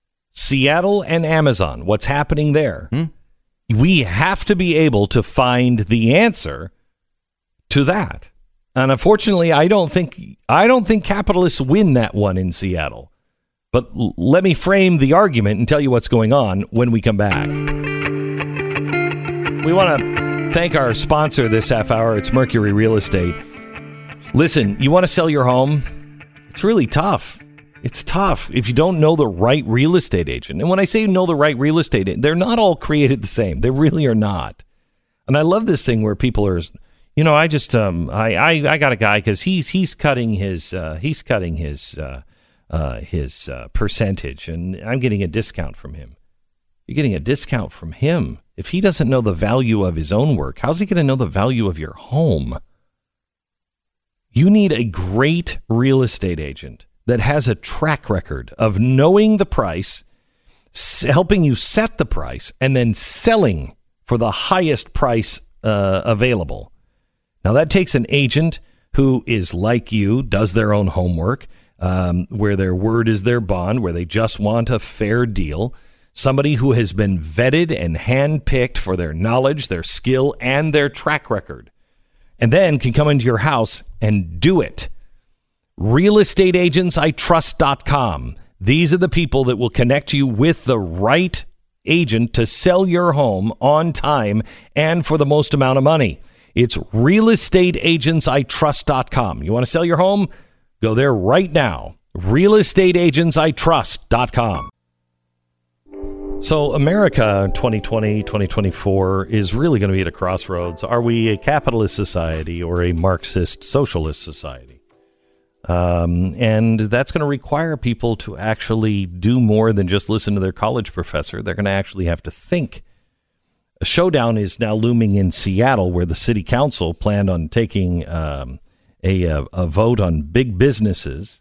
and Amazon. What's happening there? We have to be able to find the answer to that. And unfortunately, I don't think capitalists win that one in Seattle. But let me frame the argument and tell you what's going on when we come back. We want to thank our sponsor this half hour. It's Mercury Real Estate. Listen, you want to sell your home? It's really tough. It's tough if you don't know the right real estate agent. And when I say know the right real estate agent, they're not all created the same. They really are not. And I love this thing where people are, I just I got a guy because he's cutting his percentage, and I'm getting a discount from him. You're getting a discount from him. If he doesn't know the value of his own work, how's he going to know the value of your home? You need a great real estate agent that has a track record of knowing the price, helping you set the price, and then selling for the highest price available. Now, that takes an agent who is like you, does their own homework. where their word is their bond, where they just want a fair deal. Somebody who has been vetted and handpicked for their knowledge, their skill, and their track record, and then can come into your house and do it. RealestateAgentsITrust.com. These are the people that will connect you with the right agent to sell your home on time and for the most amount of money. It's RealestateAgentsITrust.com. You want to sell your home? Go there right now. RealestateAgentsITrust.com. So America 2020, 2024 is really going to be at a crossroads. Are we a capitalist society or a Marxist socialist society? And that's going to require people to actually do more than just listen to their college professor. They're going to actually have to think. A showdown is now looming in Seattle, where the city council planned on taking a vote on big businesses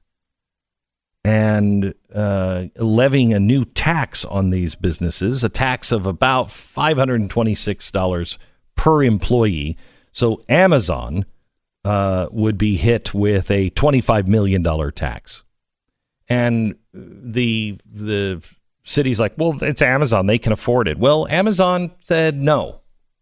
and levying a new tax on these businesses, a tax of about $526 per employee. So Amazon would be hit with a $25 million tax. And the city's like, well, it's Amazon. They can afford it. Well, Amazon said no.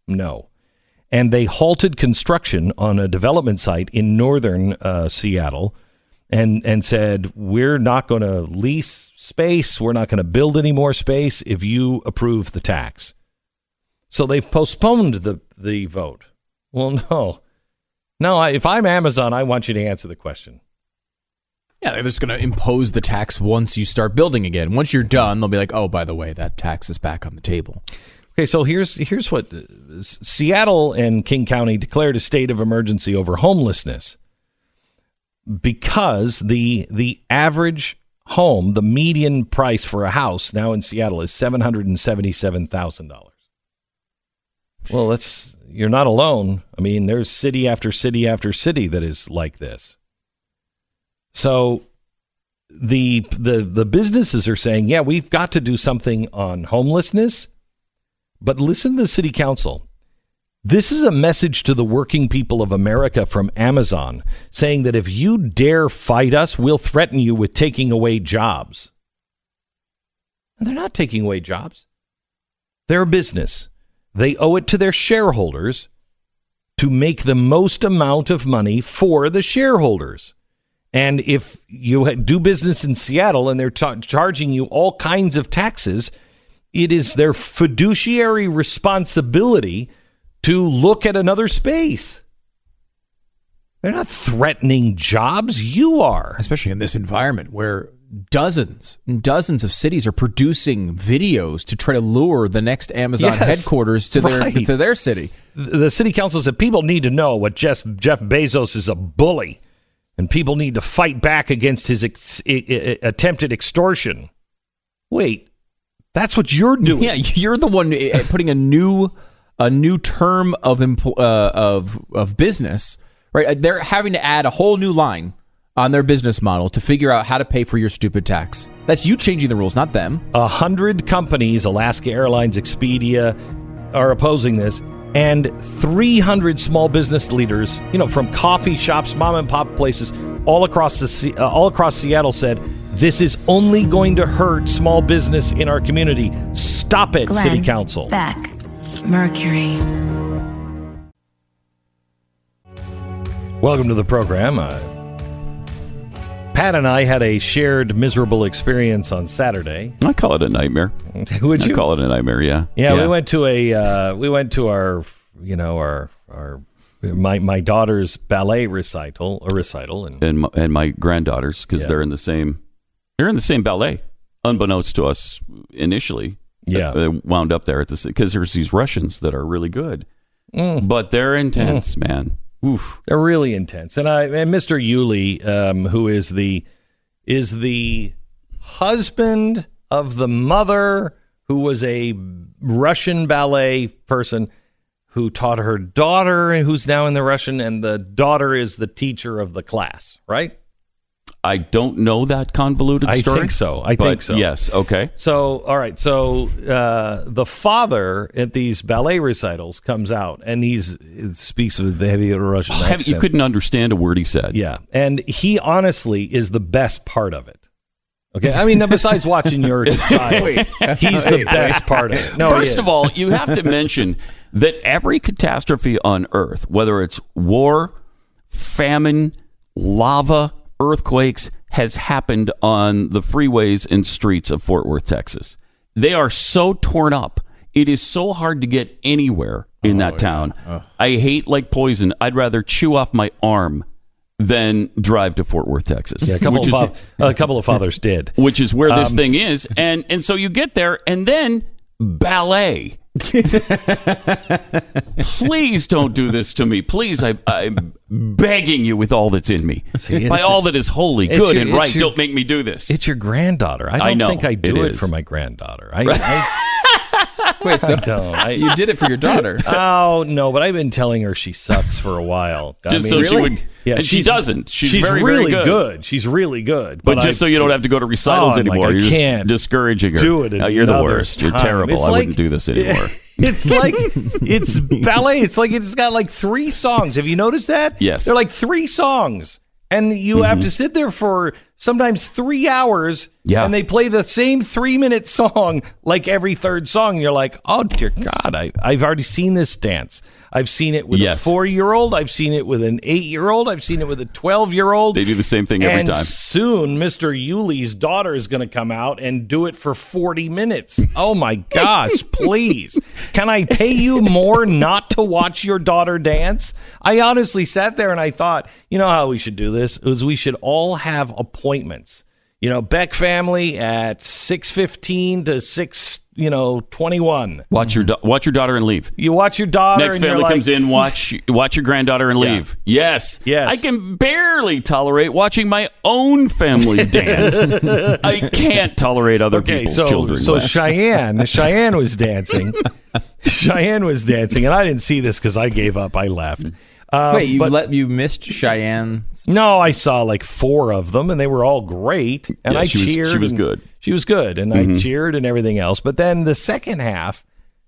And they halted construction on a development site in northern Seattle and said, we're not going to lease space. We're not going to build any more space if you approve the tax. So they've postponed the vote. Well, no, if I'm Amazon, I want you to answer the question. Yeah, they're just going to impose the tax once you start building again. Once you're done, they'll be like, oh, by the way, that tax is back on the table. Okay, so here's what Seattle and King County declared a state of emergency over homelessness because the average home, the median price for a house now in Seattle is $777,000. Well, you're not alone. I mean, there's city after city after city that is like this. So the businesses are saying, yeah, we've got to do something on homelessness. But listen to the city council. This is a message to the working people of America from Amazon saying that if you dare fight us, we'll threaten you with taking away jobs. And they're not taking away jobs. They're a business. They owe it to their shareholders to make the most amount of money for the shareholders. And if you do business in Seattle and they're charging you all kinds of taxes, it is their fiduciary responsibility to look at another space. They're not threatening jobs. You are. Especially in this environment where dozens and dozens of cities are producing videos to try to lure the next Amazon headquarters to their city. The city council said people need to know what Jeff Bezos is a bully, and people need to fight back against his attempted extortion. Wait, that's what you're doing. Yeah, you're the one putting a new term of business, right? They're having to add a whole new line on their business model to figure out how to pay for your stupid tax. That's you changing the rules, not them. 100 companies, Alaska Airlines, Expedia, are opposing this, and 300 small business leaders, from coffee shops, mom and pop places, all across Seattle said, this is only going to hurt small business in our community. Stop it, Glenn, City Council. Beck, Mercury. Welcome to the program. Pat and I had a shared miserable experience on Saturday. I call it a nightmare. Would you? I call it a nightmare, yeah. Yeah, we went to our my daughter's ballet recital, and my granddaughters, because they're in the same ballet, unbeknownst to us initially. Yeah, they wound up there because there's these Russians that are really good, but they're intense, man. Oof. They're really intense. And Mr. Yulee, who is the husband of the mother who was a Russian ballet person who taught her daughter, who's now in the Russian, and the daughter is the teacher of the class, right? I don't know that convoluted story. I think so. I think so. Yes. Okay. So, all right. So, the father at these ballet recitals comes out and speaks with the heavy Russian accent. You couldn't understand a word he said. Yeah. And he honestly is the best part of it. Okay. I mean, besides watching your child, he's the best part of it. No, First of all, you have to mention that every catastrophe on Earth, whether it's war, famine, lava, earthquakes, has happened on the freeways and streets of Fort Worth, Texas. They are so torn up. It is so hard to get anywhere in that town. I hate like poison. I'd rather chew off my arm than drive to Fort Worth, Texas. Yeah, a couple of fathers did. Which is where this thing is. And so you get there, and then ballet. Please don't do this to me. Please, I'm begging you with all that's in me. By all that is holy, good, and right, don't make me do this. It's your granddaughter. I don't think I do it for my granddaughter. Wait, so you did it for your daughter? Oh, no, but I've been telling her she sucks for a while. She would, yeah, and she doesn't. She's very, really very good. She's really good. But just so you don't have to go to recitals anymore, you're just discouraging her. Do it. You're the worst. You're terrible. I wouldn't do this anymore. It's like it's ballet. It's like it's got like 3 songs. Have you noticed that? Yes. They're like 3 songs. And you have to sit there for sometimes 3 hours. Yeah. And they play the same 3-minute song like every third song. And you're like, oh, dear God, I've already seen this dance. I've seen it with a 4-year-old. I've seen it with an 8-year-old. I've seen it with a 12-year-old. They do the same thing every time. And soon, Mr. Yuli's daughter is going to come out and do it for 40 minutes. Oh, my gosh, please. Can I pay you more not to watch your daughter dance? I honestly sat there and I thought, you know how we should do this? It was we should all have appointments. You know, Beck family at 6:15 to 6:21. Watch your daughter and leave. You watch your daughter. Next and family comes in. Watch your granddaughter and leave. Yes. Yes. I can barely tolerate watching my own family dance. I can't tolerate other people's children. So Cheyenne was dancing. Cheyenne was dancing, and I didn't see this because I gave up. I left. Wait, you missed Cheyenne? No, I saw like 4 of them, and they were all great. And I cheered. She was good. She was good, and I cheered and everything else. But then the second half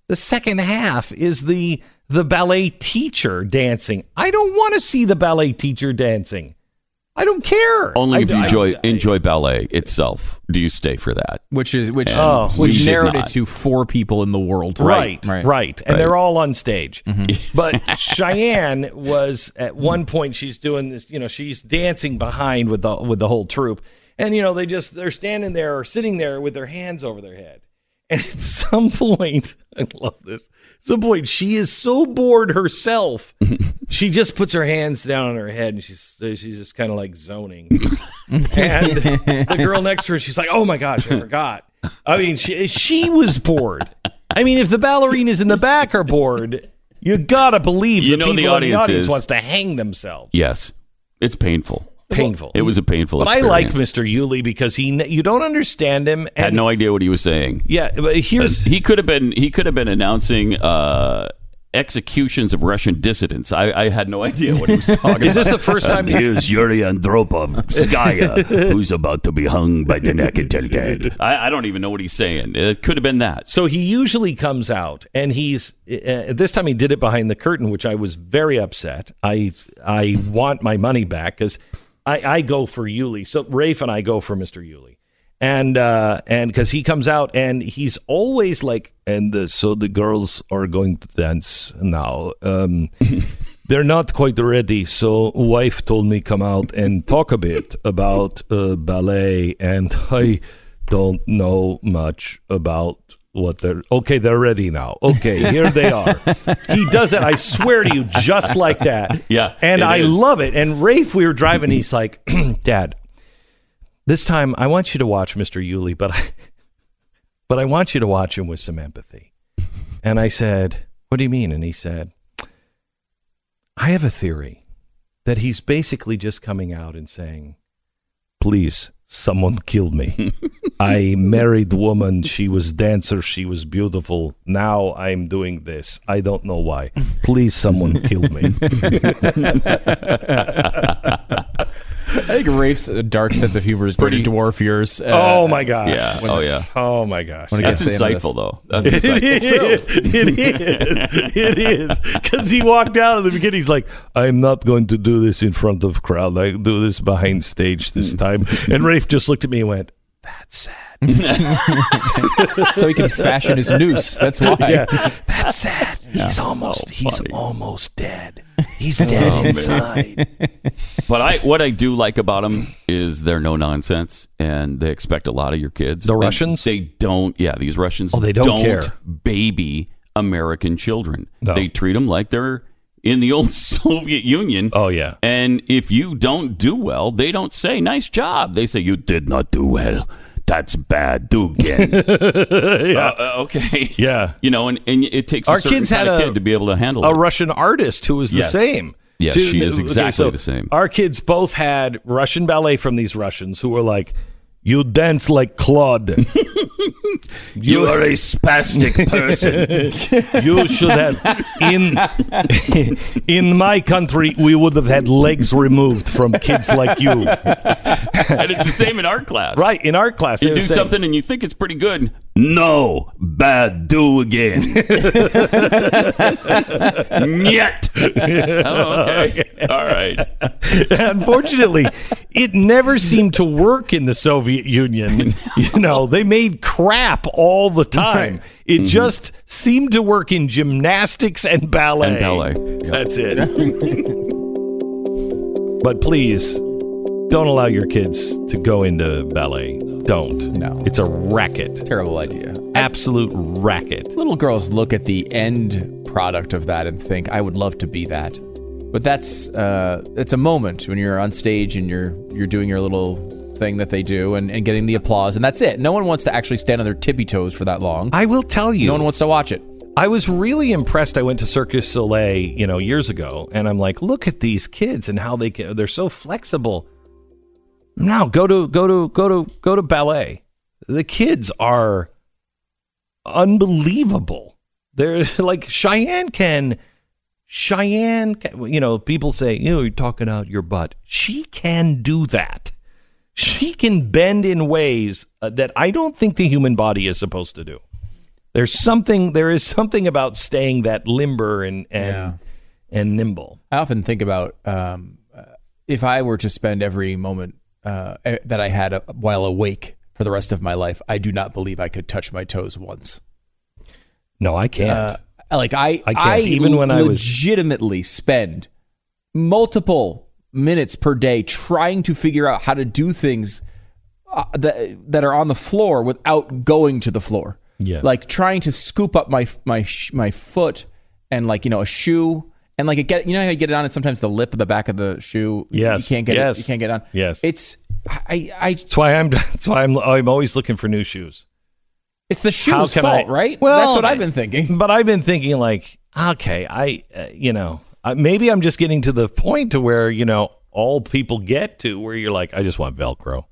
is the ballet teacher dancing. I don't want to see the ballet teacher dancing. I don't care. Only if you enjoy ballet itself do you stay for that. Which narrowed it to 4 people in the world. Right. And they're all on stage. Mm-hmm. But Cheyenne was at one point, she's doing this, she's dancing behind with the whole troupe. And, they're standing there or sitting there with their hands over their head. And at some point, I love this. At some point, she is so bored herself, she just puts her hands down on her head and she's just kind of like zoning. And the girl next to her, she's like, "Oh my gosh, I forgot." I mean, she was bored. I mean, if the ballerinas in the back are bored, you gotta believe the people in the audience wants to hang themselves. Yes, it's painful. It was a painful but experience. I like Mr. Yuli because you don't understand him. Had no idea what he was saying. Yeah, but he could have been announcing executions of Russian dissidents. I had no idea what he was talking about. Is this the first time? Here's Yuri Andropov-Skaya, who's about to be hung by the neck until dead. I don't even know what he's saying. It could have been that. So he usually comes out, and he's this time he did it behind the curtain, which I was very upset. I want my money back because I go for Yuli. So Rafe and I go for Mr. Yuli. And because he comes out and he's always like, so the girls are going to dance now. They're not quite ready. So wife told me come out and talk a bit about ballet. And I don't know much about what they're ready now. Okay, here they are. He does it, I swear to you, just like that. Yeah. And I love it. And Rafe, we were driving, he's like, Dad, this time I want you to watch Mr. Yuli, but I want you to watch him with some empathy. And I said, what do you mean? And he said, I have a theory that he's basically just coming out and saying, please, someone killed me. I married woman. She was dancer. She was beautiful. Now I'm doing this. I don't know why. Please, someone kill me. I think Rafe's dark sense of humor is going to dwarf yours. Oh my gosh! Yeah. Oh my gosh! That's insightful, though. That's It is because he walked out at the beginning. He's like, "I'm not going to do this in front of crowd. I do this behind stage this time." And Rafe just looked at me and went, "That's sad." So he can fashion his noose. That's why. Yeah, that's sad. He's almost dead. He's dead inside. But what I do like about them is they're no nonsense, and they expect a lot of your kids. The Russians? They don't. Yeah, these Russians. They don't care. Baby American children. No. They treat them like they're in the old Soviet Union. Oh yeah. And if you don't do well, they don't say "nice job." They say "you did not do well. That's bad. Do again." Okay. Yeah. And it takes Our a certain kids kind had of kid to be able to handle a it. Russian artist who was the same. Yes, she is exactly the same. Our kids both had Russian ballet from these Russians who were like, "You dance like Claude. You are a spastic person. You should have in my country we would have had legs removed from kids like you." And it's the same in art class. Right, in art class. You do something and you think it's pretty good. No, bad, do again. Nyet. Oh, okay. All right. Unfortunately, it never seemed to work in the Soviet Union. They made crap all the time. It just seemed to work in gymnastics and ballet. Yep. That's it. But please, don't allow your kids to go into ballet. Don't. No. It's a racket. Terrible idea. Absolute racket. Little girls look at the end product of that and think, I would love to be that. But that's it's a moment when you're on stage and you're doing your little thing that they do and getting the applause, and that's it. No one wants to actually stand on their tippy toes for that long. I will tell you. No one wants to watch it. I was really impressed. I went to Cirque du Soleil, years ago, and I'm like, look at these kids and how they're so flexible. Now go to ballet. The kids are unbelievable. They're like Cheyenne can, people say, you're talking out your butt. She can do that. She can bend in ways that I don't think the human body is supposed to do. There is something about staying that limber and nimble. I often think about if I were to spend every moment that I had while awake for the rest of my life, I do not believe I could touch my toes once. No, I can't. I can't. Even when I legitimately spend multiple minutes per day trying to figure out how to do things that are on the floor without going to the floor. Yeah. Like trying to scoop up my foot and a shoe and how you get it on, and sometimes the lip of the back of the shoe. Yes. You can't get it. You can't get it on. Yes. It's That's why I'm always looking for new shoes. It's the shoe's fault, right? Well, that's what I've been thinking. But I've been thinking like, okay, maybe I'm just getting to the point to where, all people get to where you're like, I just want Velcro.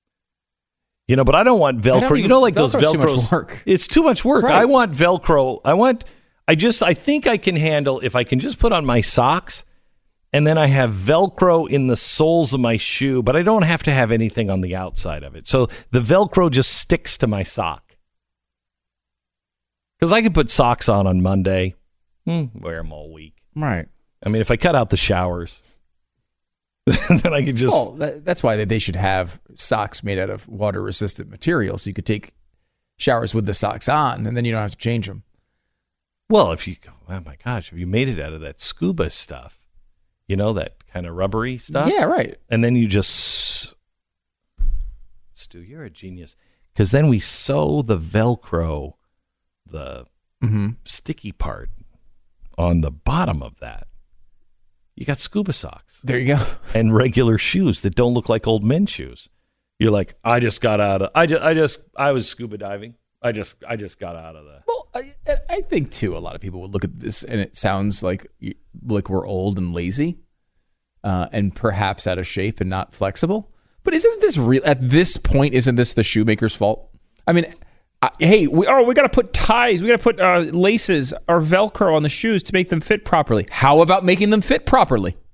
But I don't want Velcro. Like those Velcros. Too much work. It's too much work. Right. I want Velcro. I think I can handle if I can just put on my socks and then I have Velcro in the soles of my shoe, but I don't have to have anything on the outside of it. So the Velcro just sticks to my sock. Because I could put socks on Monday, wear them all week. Right. I mean, if I cut out the showers, then I could just... Well, that's why they should have socks made out of water-resistant material, so you could take showers with the socks on, and then you don't have to change them. Well, if you made it out of that scuba stuff, that kind of rubbery stuff. Yeah, right. And then you just... Stu, you're a genius. Because then we sew the Velcro, the sticky part, on the bottom of that. You got scuba socks. There you go. And regular shoes that don't look like old men's shoes. You're like, I just got out of... I was scuba diving. I just got out of the... Well, I think, too, a lot of people would look at this and it sounds like we're old and lazy and perhaps out of shape and not flexible. But isn't this real? At this point, isn't this the shoemaker's fault? I mean, hey, we got to put ties. We got to put laces or Velcro on the shoes to make them fit properly. How about making them fit properly?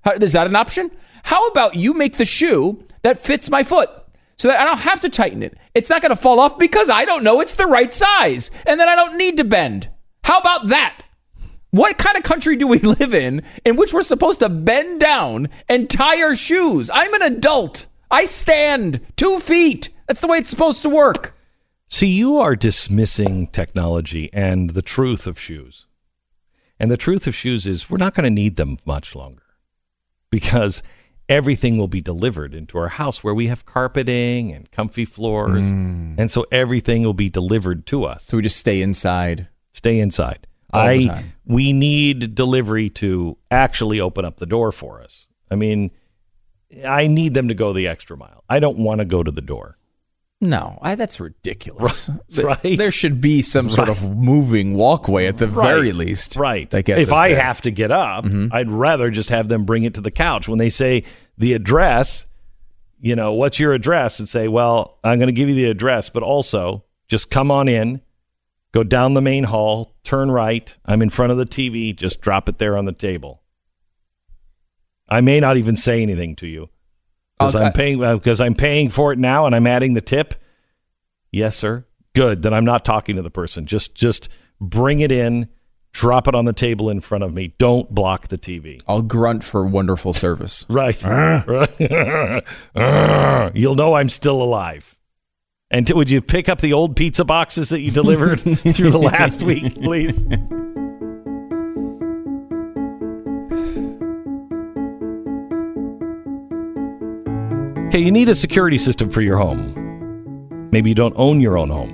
Is that an option? How about you make the shoe that fits my foot so that I don't have to tighten it? It's not going to fall off because I don't know it's the right size, and then I don't need to bend. How about that? What kind of country do we live in which we're supposed to bend down and tie our shoes? I'm an adult. I stand 2 feet. That's the way it's supposed to work. See, you are dismissing technology and the truth of shoes. And the truth of shoes is we're not going to need them much longer because everything will be delivered into our house where we have carpeting and comfy floors. And so everything will be delivered to us. So we just stay inside. Stay inside. We need delivery to actually open up the door for us. I mean, I need them to go the extra mile. I don't want to go to the door. No, that's ridiculous. Right? There should be some sort of moving walkway at the very least. Right. If I have to get up, I'd rather just have them bring it to the couch. When they say the address, what's your address? And say, well, I'm going to give you the address, but also just come on in. Go down the main hall, turn right. I'm in front of the TV. Just drop it there on the table. I may not even say anything to you because I'm paying for it now and I'm adding the tip. Yes, sir. Good. Then I'm not talking to the person. Just bring it in, drop it on the table in front of me. Don't block the TV. I'll grunt for wonderful service. Right. You'll know I'm still alive. And would you pick up the old pizza boxes that you delivered through the last week, please? Okay, you need a security system for your home. Maybe you don't own your own home.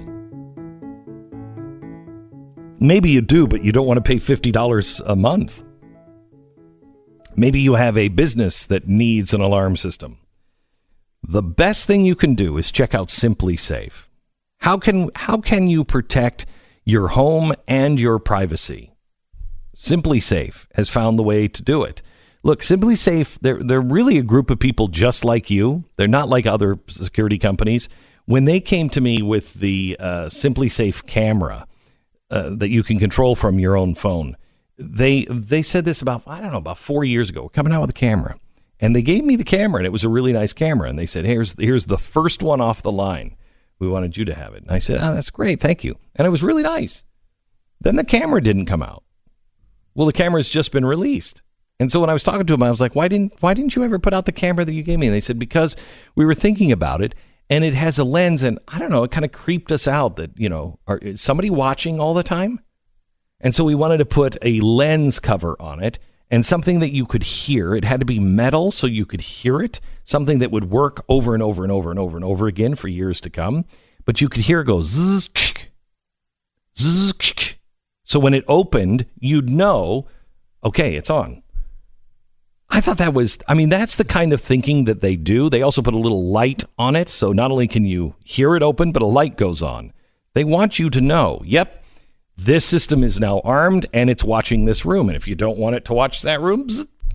Maybe you do, but you don't want to pay $50 a month. Maybe you have a business that needs an alarm system. The best thing you can do is check out Simply Safe. How can you protect your home and your privacy? Simply Safe has found the way to do it. Look, Simply Safe, they're really a group of people just like you. They're not like other security companies. When they came to me with the Simply Safe camera that you can control from your own phone, they said this about 4 years ago. We're coming out with a camera. And they gave me the camera, and it was a really nice camera. And they said, here's the first one off the line. We wanted you to have it. And I said, that's great. Thank you. And it was really nice. Then the camera didn't come out. Well, the camera's just been released. And so when I was talking to them, I was like, why didn't you ever put out the camera that you gave me? And they said, because we were thinking about it, and it has a lens. And I don't know, it kind of creeped us out that, is somebody watching all the time? And so we wanted to put a lens cover on it. And something that you could hear. It had to be metal so you could hear it. Something that would work over and over and over and over and over again for years to come. But you could hear it go zzz, zzz. So when it opened, you'd know, okay, it's on. I thought that's the kind of thinking that they do. They also put a little light on it. So not only can you hear it open, but a light goes on. They want you to know, yep, this system is now armed and it's watching this room. And if you don't want it to watch that room,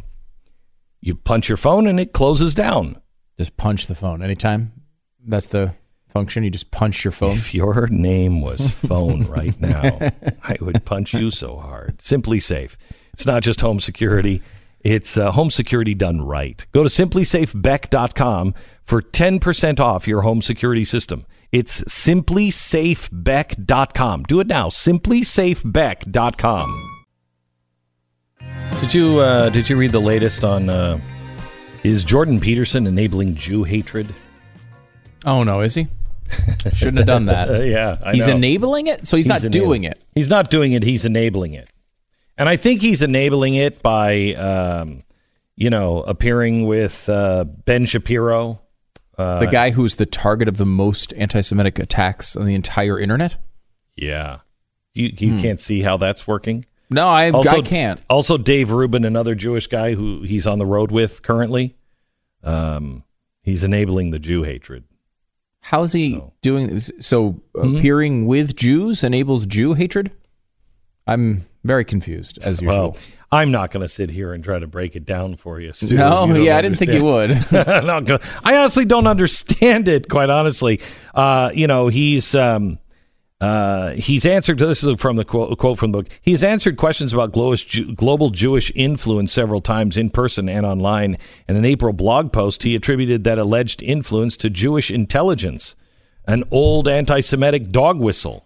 you punch your phone and it closes down. Just punch the phone anytime. That's the function. You just punch your phone. If your name was phone right now, I would punch you so hard. Simply Safe. It's not just home security. It's home security done right. Go to simplysafebeck.com for 10% off your home security system. It's simplysafebeck.com. Do it now. Simplysafebeck.com. Did you read the latest on is Jordan Peterson enabling Jew hatred? Oh no, is he? Shouldn't have done that. Yeah, he's enabling it, so he's not doing it. He's not doing it. He's enabling it, and I think he's enabling it by appearing with Ben Shapiro. The guy who's the target of the most anti-Semitic attacks on the entire internet? Yeah. You can't see how that's working? No, I can't. Also, Dave Rubin, another Jewish guy who he's on the road with currently, he's enabling the Jew hatred. How is he doing this? So appearing with Jews enables Jew hatred? I'm very confused, as usual. Well, I'm not going to sit here and try to break it down for you, Stu. No, I didn't think you would. I honestly don't understand it, quite honestly. He's He's answered, this is from the quote from the book, he's answered questions about global Jewish influence several times in person and online. In an April blog post, he attributed that alleged influence to Jewish intelligence, an old anti-Semitic dog whistle.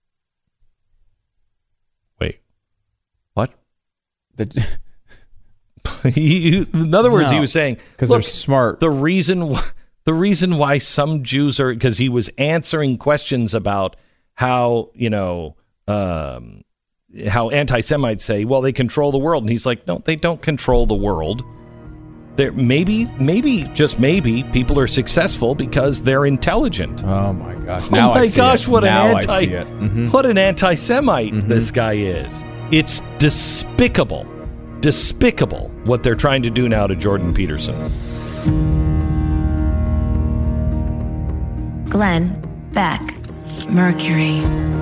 Wait, what? In other words, he was saying, because they're smart. The reason why some Jews are, because he was answering questions about how, how anti-Semites say, well, they control the world. And he's like, no, they don't control the world. Maybe, just maybe, people are successful because they're intelligent. Oh, my gosh. Now I see it. What now an I see it. Mm-hmm. What an anti-Semite this guy is. It's despicable. Despicable what they're trying to do now to Jordan Peterson. Glenn Beck. Mercury.